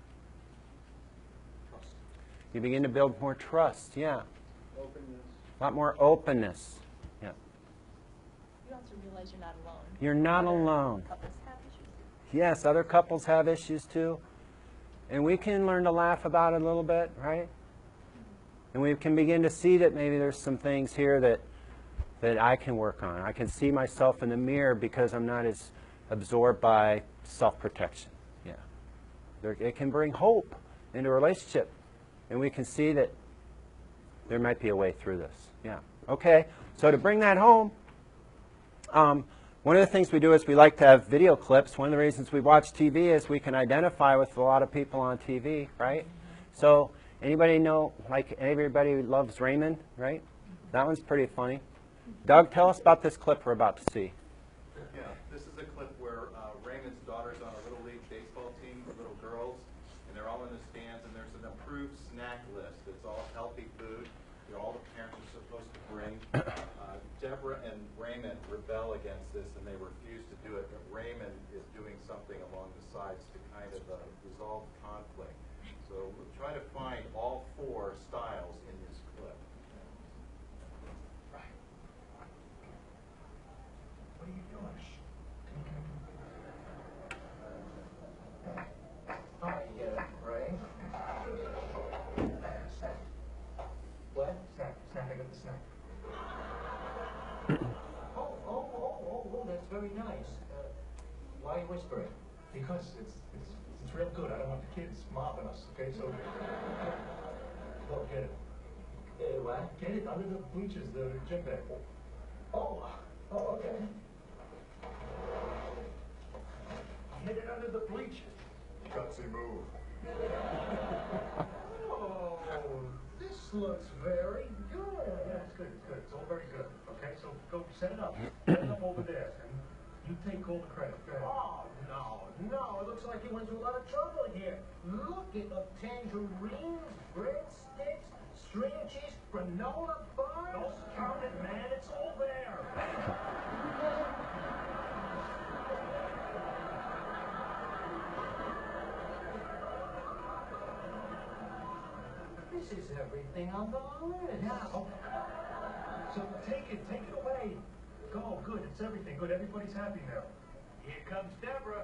You begin to build more trust, yeah. Openness. A lot more openness. Yeah. You also realize you're not alone. You're not alone. Couples have issues. Yes, other couples have issues too. And we can learn to laugh about it a little bit, right? And we can begin to see that maybe there's some things here that I can work on. I can see myself in the mirror because I'm not as absorbed by self-protection. Yeah. It can bring hope into a relationship. And we can see that there might be a way through this. Yeah. Okay. So to bring that home, one of the things we do is we like to have video clips. One of the reasons we watch TV is we can identify with a lot of people on TV, right? So anybody know, like everybody loves Raymond, right? That one's pretty funny. Doug, tell us about this clip we're about to see. Yeah, this is a clip where Raymond's daughter's on a Little League baseball team with little girls, and they're all in the stands, and there's an approved snack list. It's all healthy food that all the parents are supposed to bring. Deborah and Raymond rebel against this, and they refuse to do it, but Raymond is doing something along the sides to kind of resolve conflict. So we'll try to find all four styles in this clip. What are you doing? Hi, Ray. What? Snack. I got the snack. Oh, that's very nice. Why are you whispering? Because it's real good. I don't want the kids mobbing us, okay? So, go get it. What? Get it under the bleachers, the gym bag. Oh, okay. Hit it under the bleachers. Gutsy move. Oh, this looks very good. Yeah, it's good. It's all very good. Okay, so go set it up. Set it up over there. And you take all the credit. Go ahead. Oh, no. It looks like you went through a lot of trouble here. Look at the tangerines, breadsticks, string cheese, granola bars. Don't count it, man. It's all there. This is everything on the list. Yeah. Okay. So take it away. Go, good. It's everything. Good. Everybody's happy now. Here comes Deborah.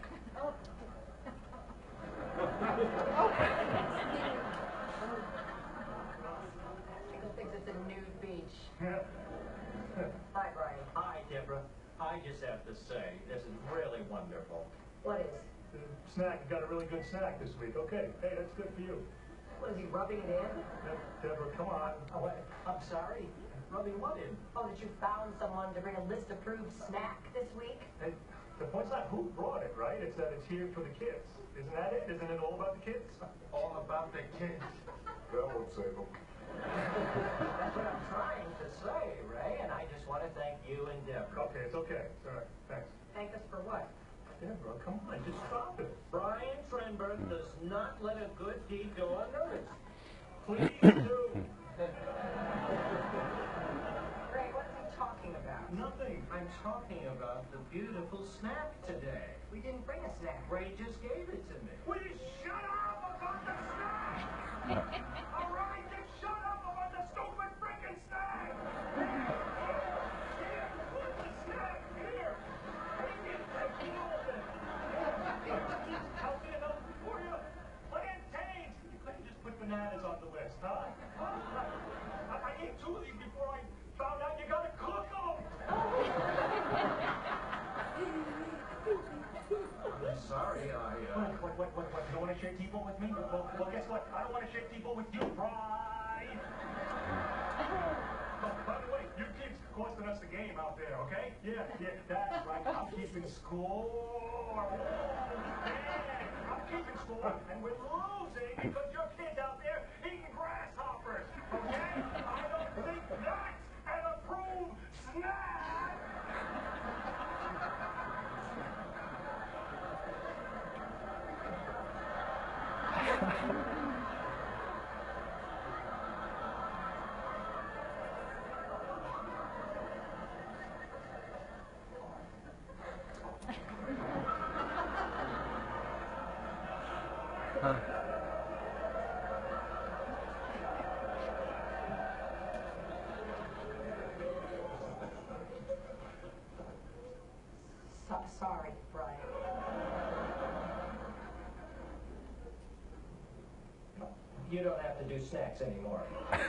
Michael thinks it's a nude beach. Yeah. Hi, Brian. Hi, Deborah. I just have to say, this is really wonderful. What is? The snack. You got a really good snack this week. Okay. Hey, that's good for you. What, is he rubbing it in? Deborah, come on. Oh, I'm sorry. Rubbing what in? Oh, that you found someone to bring a list-approved snack this week? Hey, the point's not who brought it, right? It's that it's here for the kids. Isn't that it? Isn't it all about the kids? All about the kids. That won't save them. That's what I'm trying to say, Ray, and I just want to thank you and Deborah. Okay, it's okay. It's all right. Thanks. Thank us for what? Deborah, come on. Just stop it. Brian Trenberg does not let a good deed go unnoticed. Please do. nothing. I'm talking about the beautiful snack today. We didn't bring a snack. Ray just gave it to me. Will you shut up about the snack? All right, then shut up about the stupid freaking snack. Here, put the snack here. Bring it, take it over. I'll get it up for you. Plantains. You couldn't just put bananas on the list, huh? I ate 2 of these before I found out you gotta cook them. I'm sorry, What? You don't want to shake people with me? Well, guess what? I don't want to shake people with you, Pride. By the way, your kid's costing us the game out there, okay? Yeah, that's right. I'm keeping score. Yeah, I'm keeping score, and we're losing because your kid's out there eating grasshoppers, okay? I don't think that's an approved snack. Sorry, Brian. you don't have to do snacks anymore.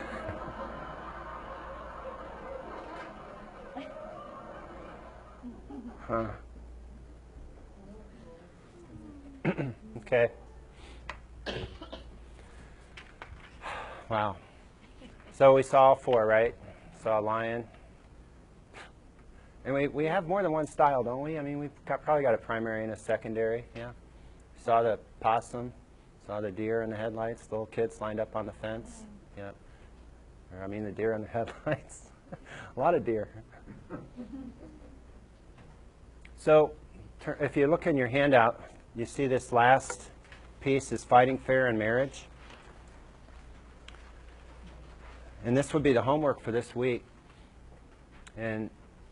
Huh. Okay. Wow. So we saw 4, right? Saw a lion. And we have more than one style, don't we? I mean, we've probably got a primary and a secondary, yeah? Saw the possum, saw the deer in the headlights, the little kids lined up on the fence, yeah. Or, I mean, the deer in the headlights. A lot of deer. So if you look in your handout, you see this last piece is fighting fair in marriage. And this would be the homework for this week. And,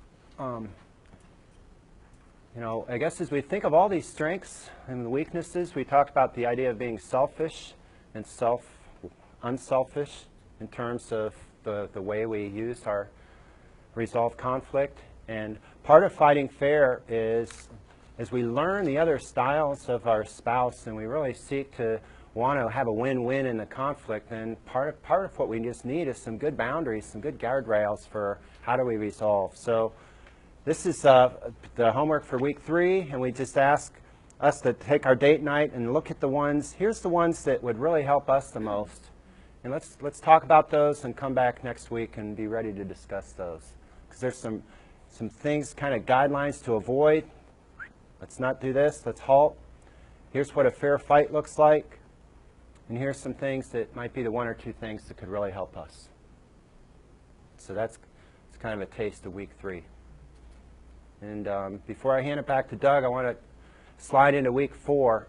you know, I guess as we think of all these strengths and the weaknesses, we talked about the idea of being selfish and unselfish in terms of the way we use our resolve conflict. And part of fighting fair is, as we learn the other styles of our spouse and we really seek to want to have a win-win in the conflict, then part of what we just need is some good boundaries, some good guardrails for how do we resolve. So this is the homework for week 3, and we just ask us to take our date night and look at the ones. Here's the ones that would really help us the most. And let's talk about those and come back next week and be ready to discuss those. Because there's some things, kind of guidelines to avoid. Let's not do this. Let's halt. Here's what a fair fight looks like. And here's some things that might be the 1 or 2 things that could really help us. So it's kind of a taste of week 3. And before I hand it back to Doug, I want to slide into week 4.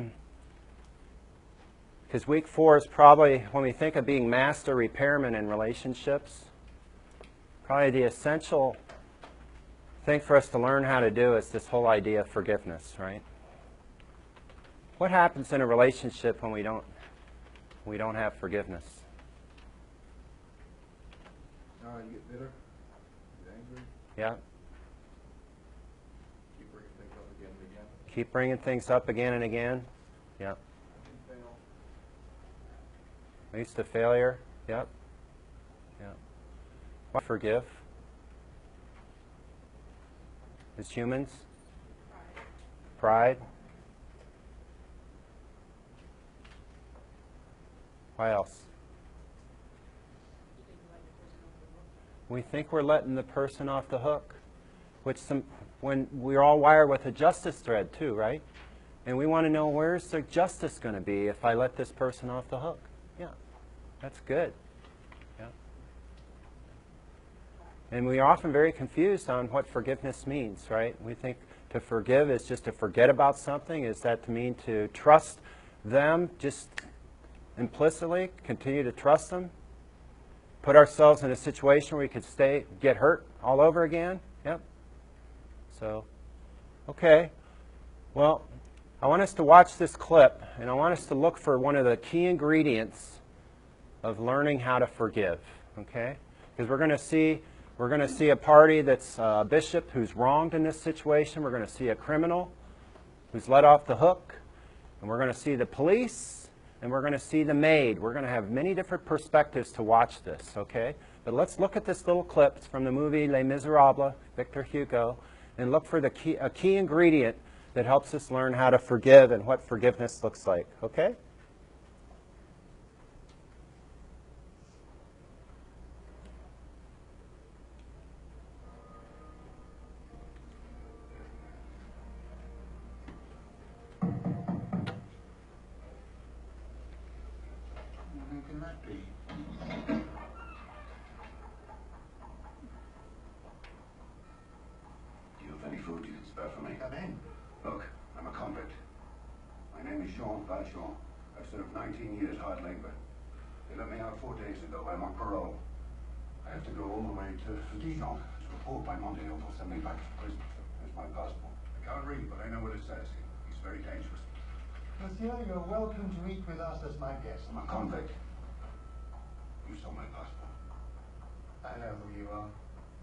Because week 4 is probably, when we think of being master repairman in relationships, probably the essential thing for us to learn how to do is this whole idea of forgiveness, right? What happens in a relationship when we don't have forgiveness? You get bitter, you get angry. Yeah. Keep bringing things up again and again. Keep bringing things up again and again. Yeah. Fail. Leads to failure. Yep. Yeah. Why forgive? As humans? Pride. Why else? We think we're letting the person off the hook, when we're all wired with a justice thread too, right? And we want to know, where's the justice going to be if I let this person off the hook? Yeah, that's good. Yeah. And we are often very confused on what forgiveness means, right? We think to forgive is just to forget about something. Is that to mean to trust them just implicitly, continue to trust them? Put ourselves in a situation where we could get hurt all over again? So, okay. Well, I want us to watch this clip, and I want us to look for one of the key ingredients of learning how to forgive, okay? Because we're going to see a party that's a bishop who's wronged in this situation. We're going to see a criminal who's let off the hook, and we're going to see the police, and we're going to see the maid. We're going to have many different perspectives to watch this, okay? But let's look at this little clip. It's from the movie Les Miserables, Victor Hugo, and look for a key ingredient that helps us learn how to forgive and what forgiveness looks like, okay? When can that be? Do you have any food you can spare for me? Come in. Look, I'm a convict. My name is Jean Valjean. I've served 19 years hard labor. They let me out 4 days ago. I'm on parole. I have to go all the way to Dijon to report by Monday. They'll send me back to prison. There's my passport. I can't read, but I know what it says. He's very dangerous. Monsieur, you're welcome to eat with us as my guest. I'm a convict. You stole my passport. I know who you are.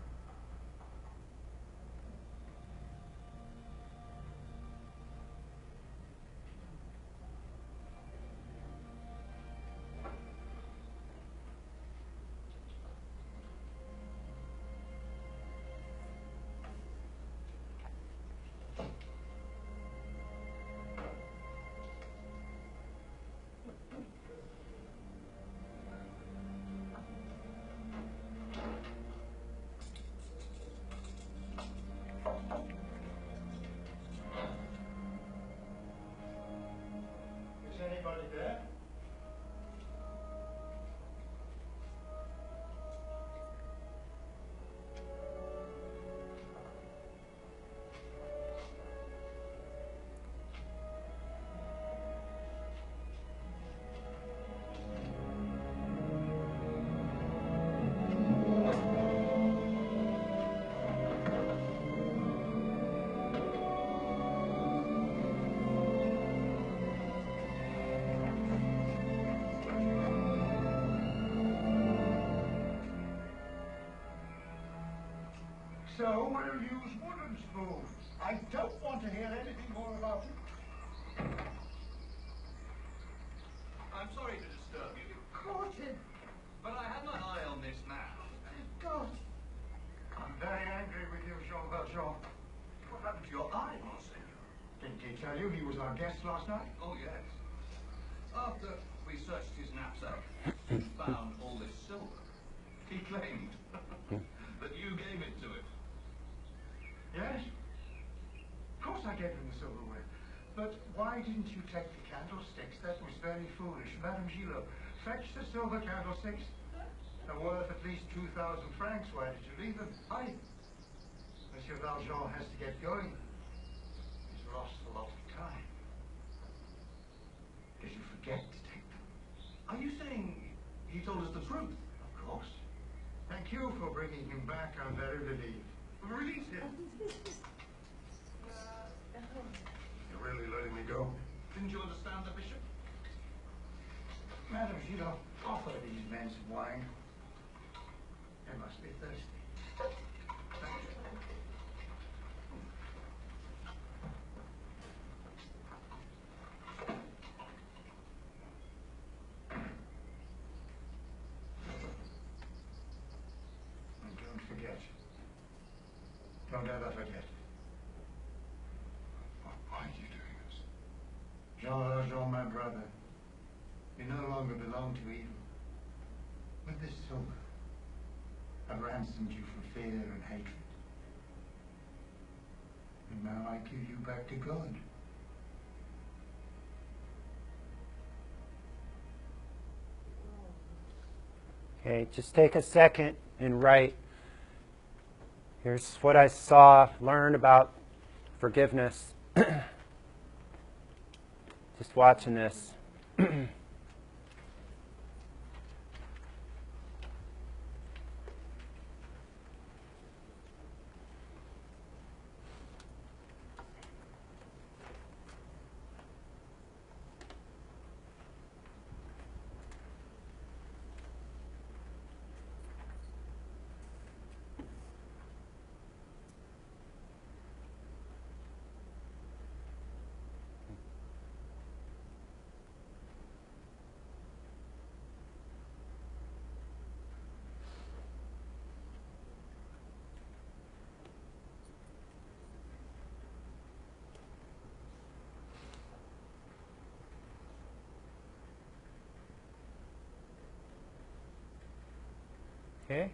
Is anybody there? So we'll use wooden spoons. I don't want to hear anything more about it. I'm sorry to disturb you, Caught him. but I had my eye on this man. God. I'm very angry with you, Jean Valjean. What happened to your eye, Monseigneur? Didn't he tell you he was our guest last night? Oh, yes. After we searched his knapsack and found all this silver, he claimed that you gave it to him. Yes? Of course I gave him the silverware. But why didn't you take the candlesticks? That was very foolish. Madame Gillot, fetch the silver candlesticks. They're worth at least 2,000 francs. Why did you leave them? Monsieur Valjean has to get going. He's lost a lot of time. Did you forget to take them? Are you saying he told us the truth? Of course. Thank you for bringing him back. I'm very relieved. Release him. You're really letting me go? Didn't you understand the bishop? Madame Gillot, offer these men some wine. They must be thirsty. Thank you. And don't forget. Don't ever forget. Why are you doing this? Jean Valjean, my brother, you no longer belong to evil. With this silver, I've ransomed you from fear and hatred. And now I give you back to God. Okay, just take a second and write. Here's what I saw, learned about forgiveness. Just watching this. Okay?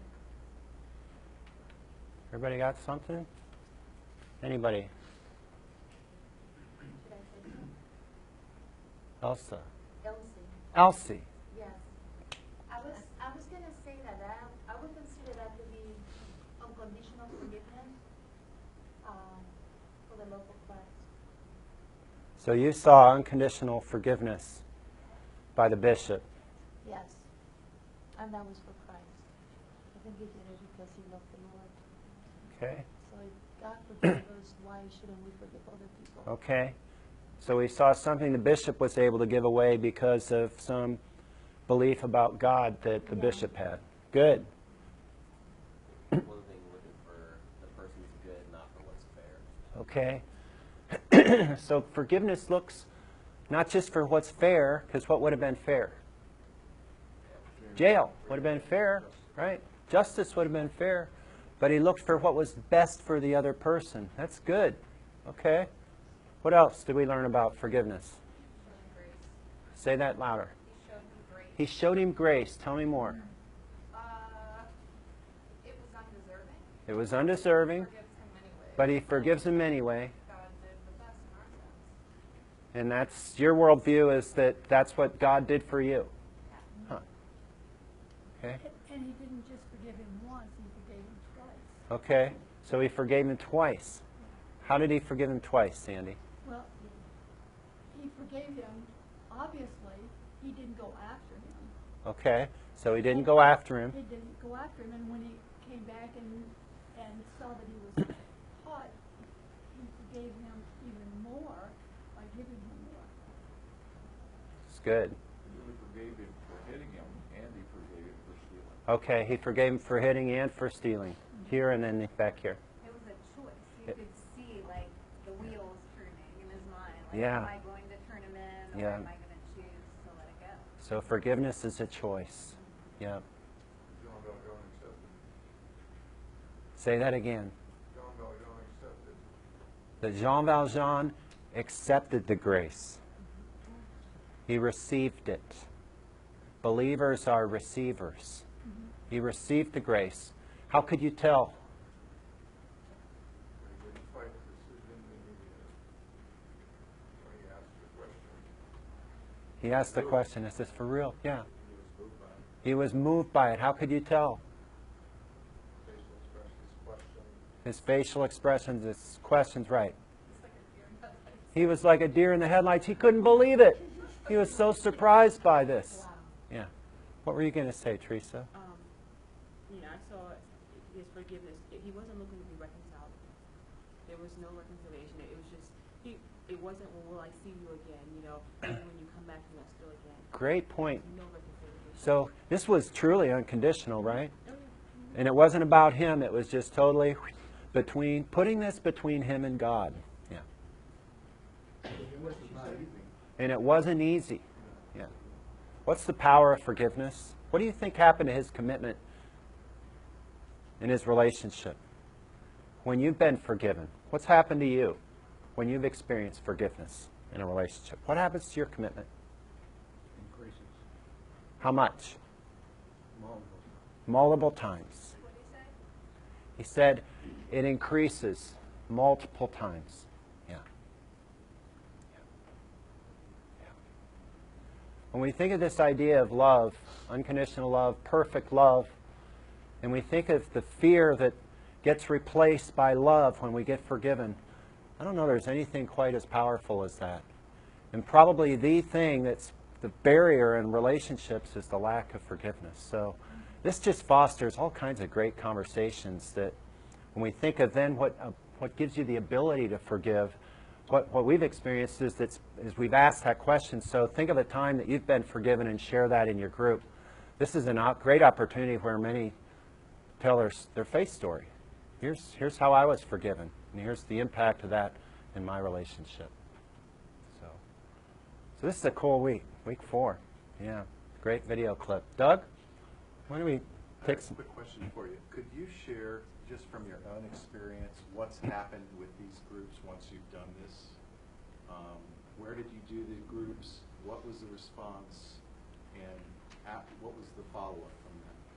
Everybody got something? Anybody? Elsa. Elsie. Yes. I was gonna say that I would consider that to be unconditional forgiveness for the love of Christ. So you saw unconditional forgiveness by the bishop. Yes. And that was for Christ. I think he did it because he loved the Lord. Okay. So if God forgives us, why shouldn't we forgive other people? Okay. So we saw something the bishop was able to give away because of some belief about God that the bishop had. Good. One thing looking for the person's good, not for what's fair. Okay. So forgiveness looks not just for what's fair, because what would have been fair? Jail would have been fair, right? Justice would have been fair. But he looked for what was best for the other person. That's good. Okay. What else did we learn about forgiveness? Say that louder. He showed him grace. Tell me more. It was undeserving. It was undeserving, but he forgives him anyway. God did the best in our sense. And that's your worldview, is that that's what God did for you. Huh. Okay. And he didn't just forgive him once, he forgave him twice. Okay. So he forgave him twice. How did he forgive him twice, Sandy? Well, he forgave him, obviously, he didn't go after him. Okay. So he didn't go after him. He didn't go after him, and when he came back and saw that he was caught, he forgave him even more by giving him more. It's good. He really forgave him for hitting him, and he forgave him for stealing. Okay. He forgave him for hitting and for stealing. Here and then back here. It was a choice. You could see, like, the wheels turning in his mind. Like, Yeah. am I going to turn him in, or Yeah. am I going to choose to let it go? So forgiveness is a choice. Yeah. Jean Valjean accepted. Say that again. Jean Valjean accepted. That Jean Valjean accepted the grace. He received it. Believers are receivers. He received the grace. How could you tell? He didn't fight the decision, when he asked the question. He asked the question, is this for real? Yeah. He was moved by it. He was moved by it. How could you tell? Facial expressions, question. His facial expressions, his questions, right. He was like a deer in the headlights. He couldn't believe it. He was so surprised by this. Yeah. What were you going to say, Teresa? You know, I saw his forgiveness. He wasn't looking to be reconciled. There was no reconciliation. It was just, it wasn't, well, will I see you again? You know, maybe when you come back, you'll still again. Great point. No reconciliation. So this was truly unconditional, right? And it wasn't about him. It was just totally putting this between him and God. Yeah. And it wasn't easy. Yeah. What's the power of forgiveness? What do you think happened to his commitment in his relationship? When you've been forgiven, what's happened to you when you've experienced forgiveness in a relationship? What happens to your commitment? Increases. How much? Multiple. Multiple times. What did he say? He said it increases multiple times. Yeah. When we think of this idea of love, unconditional love, perfect love, and we think of the fear that gets replaced by love when we get forgiven, I don't know there's anything quite as powerful as that. And probably the thing that's the barrier in relationships is the lack of forgiveness. So this just fosters all kinds of great conversations that when we think of then what gives you the ability to forgive, what we've experienced is we've asked that question. So think of a time that you've been forgiven and share that in your group. This is a great opportunity where many tell their faith story. Here's how I was forgiven, and here's the impact of that in my relationship. So this is a cool week 4. Yeah, great video clip. Doug, why don't we take some... Quick question for you. Could you share, just from your own experience, what's happened with these groups once you've done this? Where did you do the groups? What was the response? And what was the follow-up from that?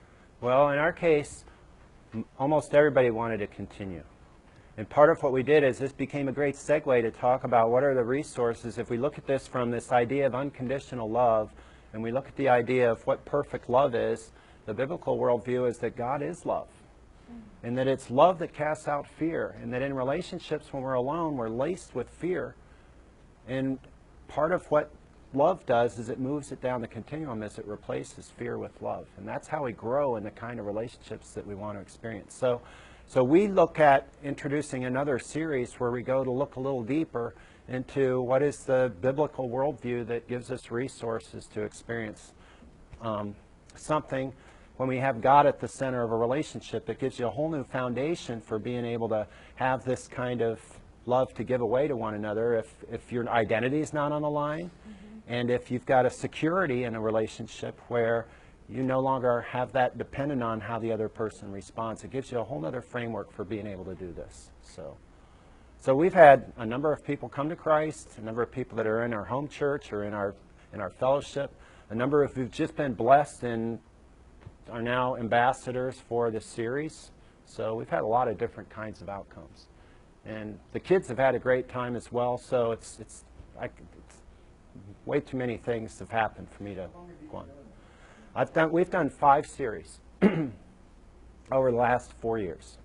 Well, in our case, almost everybody wanted to continue. And part of what we did is this became a great segue to talk about what are the resources. If we look at this from this idea of unconditional love, and we look at the idea of what perfect love is, the biblical worldview is that God is love. And that it's love that casts out fear. And that in relationships when we're alone, we're laced with fear. And part of what love does is it moves it down the continuum as it replaces fear with love. And that's how we grow in the kind of relationships that we want to experience. So we look at introducing another series where we go to look a little deeper into what is the biblical worldview that gives us resources to experience something. When we have God at the center of a relationship, it gives you a whole new foundation for being able to have this kind of love to give away to one another if your identity is not on the line, and if you've got a security in a relationship where you no longer have that dependent on how the other person responds. It gives you a whole other framework for being able to do this. So we've had a number of people come to Christ, a number of people that are in our home church or in our fellowship, a number of who've just been blessed and are now ambassadors for this series. So we've had a lot of different kinds of outcomes. And the kids have had a great time as well, so it's way too many things have happened for me to go on. We've done 5 series over the last 4 years.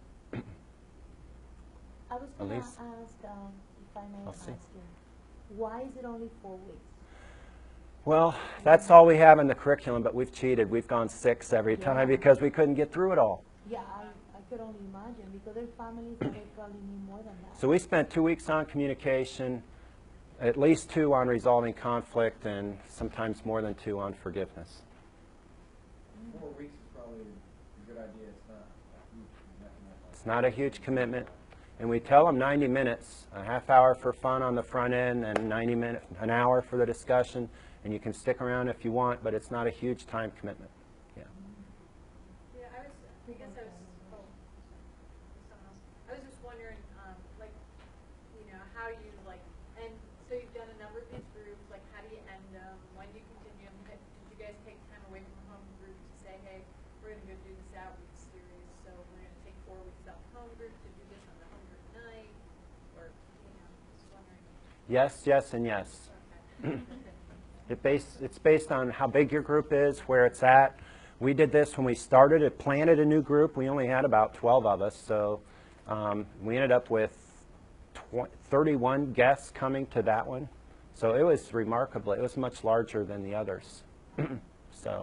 I was going to ask, if I may ask you, why is it only 4 weeks? Well, that's all we have in the curriculum, but we've cheated. We've gone 6 every time because we couldn't get through it all. Yeah, I could only imagine, because there are families that they probably need more than that. So we spent 2 weeks on communication, at least 2 on resolving conflict, and sometimes more than 2 on forgiveness. 4 weeks is probably a good idea. It's not a huge commitment. It's not a huge commitment. And we tell them 90 minutes, a half hour for fun on the front end, and 90 minutes, an hour for the discussion. And you can stick around if you want, but it's not a huge time commitment. Yeah. Yeah, I was just wondering, like, you know, how you, like, and so you've done a number of these groups, like, how do you end them? When do you continue them? Did you guys take time away from home group to say, hey, we're going to go do this outreach series, so we're going to take 4 weeks off home group to do this on the home group night? Or, you know, just wondering. Yes, yes, and yes. Okay. It's based on how big your group is, where it's at. We did this when we started. It planted a new group. We only had about 12 of us, so we ended up with 31 guests coming to that one. So it was remarkable. It was much larger than the others. So.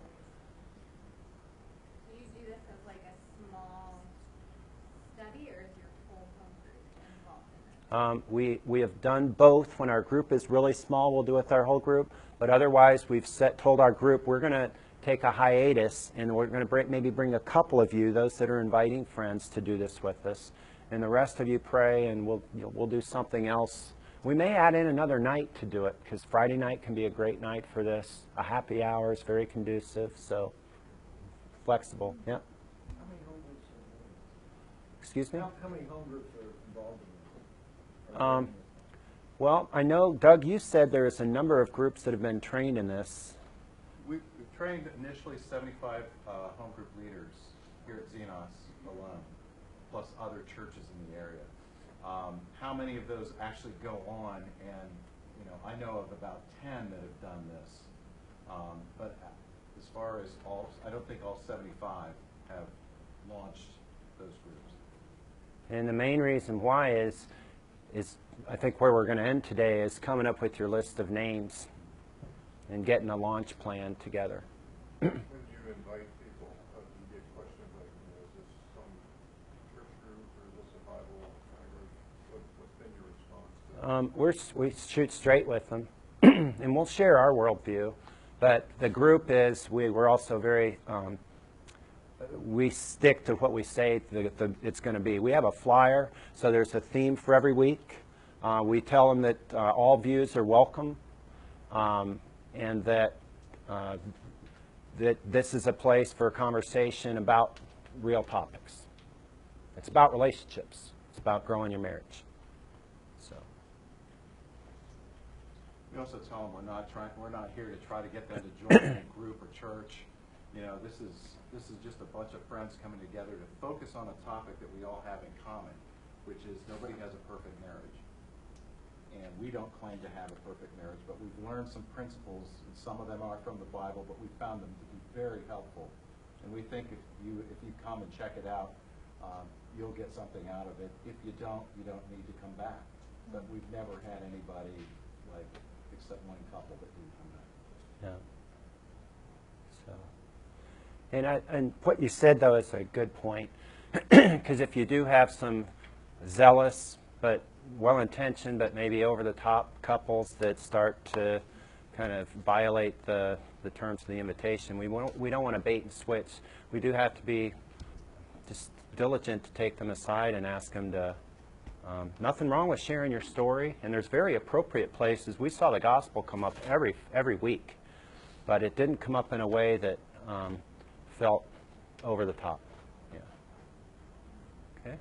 Do you do this as like a small study, or is your whole home group involved in it? We have done both. When our group is really small, we'll do it with our whole group. But otherwise, we've told our group we're going to take a hiatus, and we're going to maybe bring a couple of you, those that are inviting friends, to do this with us. And the rest of you pray, and we'll do something else. We may add in another night to do it, because Friday night can be a great night for this. A happy hour is very conducive, so flexible. Yeah. How many home groups are Excuse me? How many home groups are involved in this? Well, I know, Doug, you said there's a number of groups that have been trained in this. We've trained initially 75 home group leaders here at Xenos alone, plus other churches in the area. How many of those actually go on? And I know of about 10 that have done this. But as far as I don't think all 75 have launched those groups. And the main reason why is I think where we're going to end today is coming up with your list of names and getting a launch plan together. When you invite people, you get questions like, is this some church group or is this a Bible group? What's been your response to that? We shoot straight with them, and we'll share our worldview. But the group is, we're also very, we stick to what we say it's going to be. We have a flyer, so there's a theme for every week. We tell them that all views are welcome, and that this is a place for a conversation about real topics. It's about relationships. It's about growing your marriage. So. We also tell them we're not here to try to get them to join a group or church. You know, this is just a bunch of friends coming together to focus on a topic that we all have in common, which is nobody has a perfect marriage. And we don't claim to have a perfect marriage, but we've learned some principles, and some of them are from the Bible, but we found them to be very helpful. And we think if you come and check it out, you'll get something out of it. If you don't need to come back. But we've never had anybody, like, except one couple that didn't come back. Yeah. So, and what you said, though, is a good point. Because if you do have some zealous but well-intentioned but maybe over-the-top couples that start to kind of violate the terms of the invitation, we don't want to bait and switch. We do have to be just diligent to take them aside and ask them to, nothing wrong with sharing your story, and there's very appropriate places. We saw the gospel come up every week, but it didn't come up in a way that felt over the top. Yeah. Okay.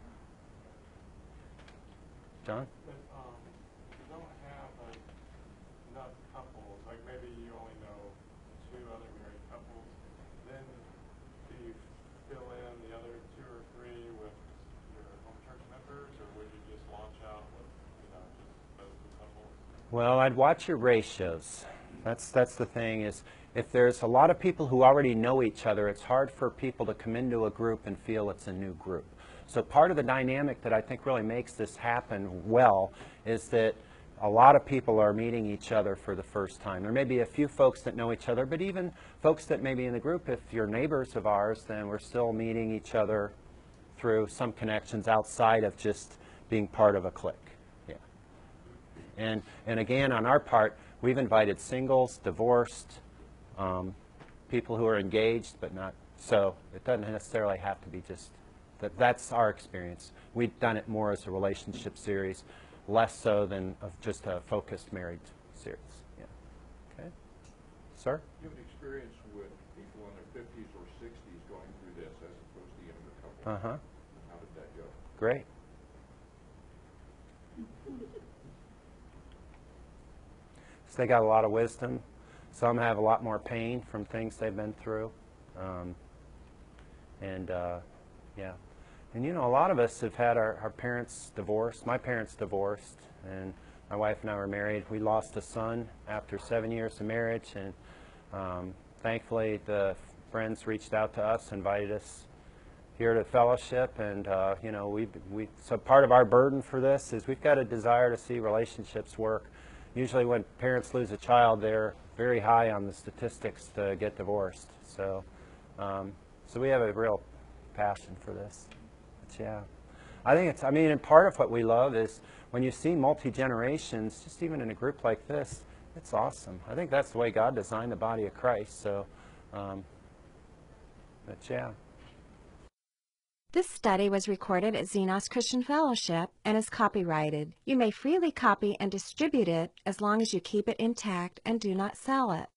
John? But you don't have enough couples, like maybe you only know 2 other married couples, then do you fill in the other 2 or 3 with your home church members, or would you just launch out with, just those 2 couples? Well, I'd watch your ratios. That's the thing is, if there's a lot of people who already know each other, it's hard for people to come into a group and feel it's a new group. So part of the dynamic that I think really makes this happen well is that a lot of people are meeting each other for the first time. There may be a few folks that know each other, but even folks that may be in the group, if you're neighbors of ours, then we're still meeting each other through some connections outside of just being part of a clique. Yeah. And again, on our part, we've invited singles, divorced, people who are engaged but not. So it doesn't necessarily have to be just that's our experience. We've done it more as a relationship series, less so than just a focused married series. Yeah. Okay. Sir? You have an experience with people in their 50s or 60s going through this as opposed to younger couples. Uh-huh. How did that go? Great. So they got a lot of wisdom. Some have a lot more pain from things they've been through. Yeah. And, a lot of us have had our parents divorced. My parents divorced, and my wife and I were married. We lost a son after 7 years of marriage, and thankfully the friends reached out to us, invited us here to fellowship, and, so part of our burden for this is we've got a desire to see relationships work. Usually when parents lose a child, they're very high on the statistics to get divorced. So, so we have a real passion for this. But yeah, I think and part of what we love is when you see multi-generations, just even in a group like this, it's awesome. I think that's the way God designed the body of Christ. So, but yeah. This study was recorded at Xenos Christian Fellowship and is copyrighted. You may freely copy and distribute it as long as you keep it intact and do not sell it.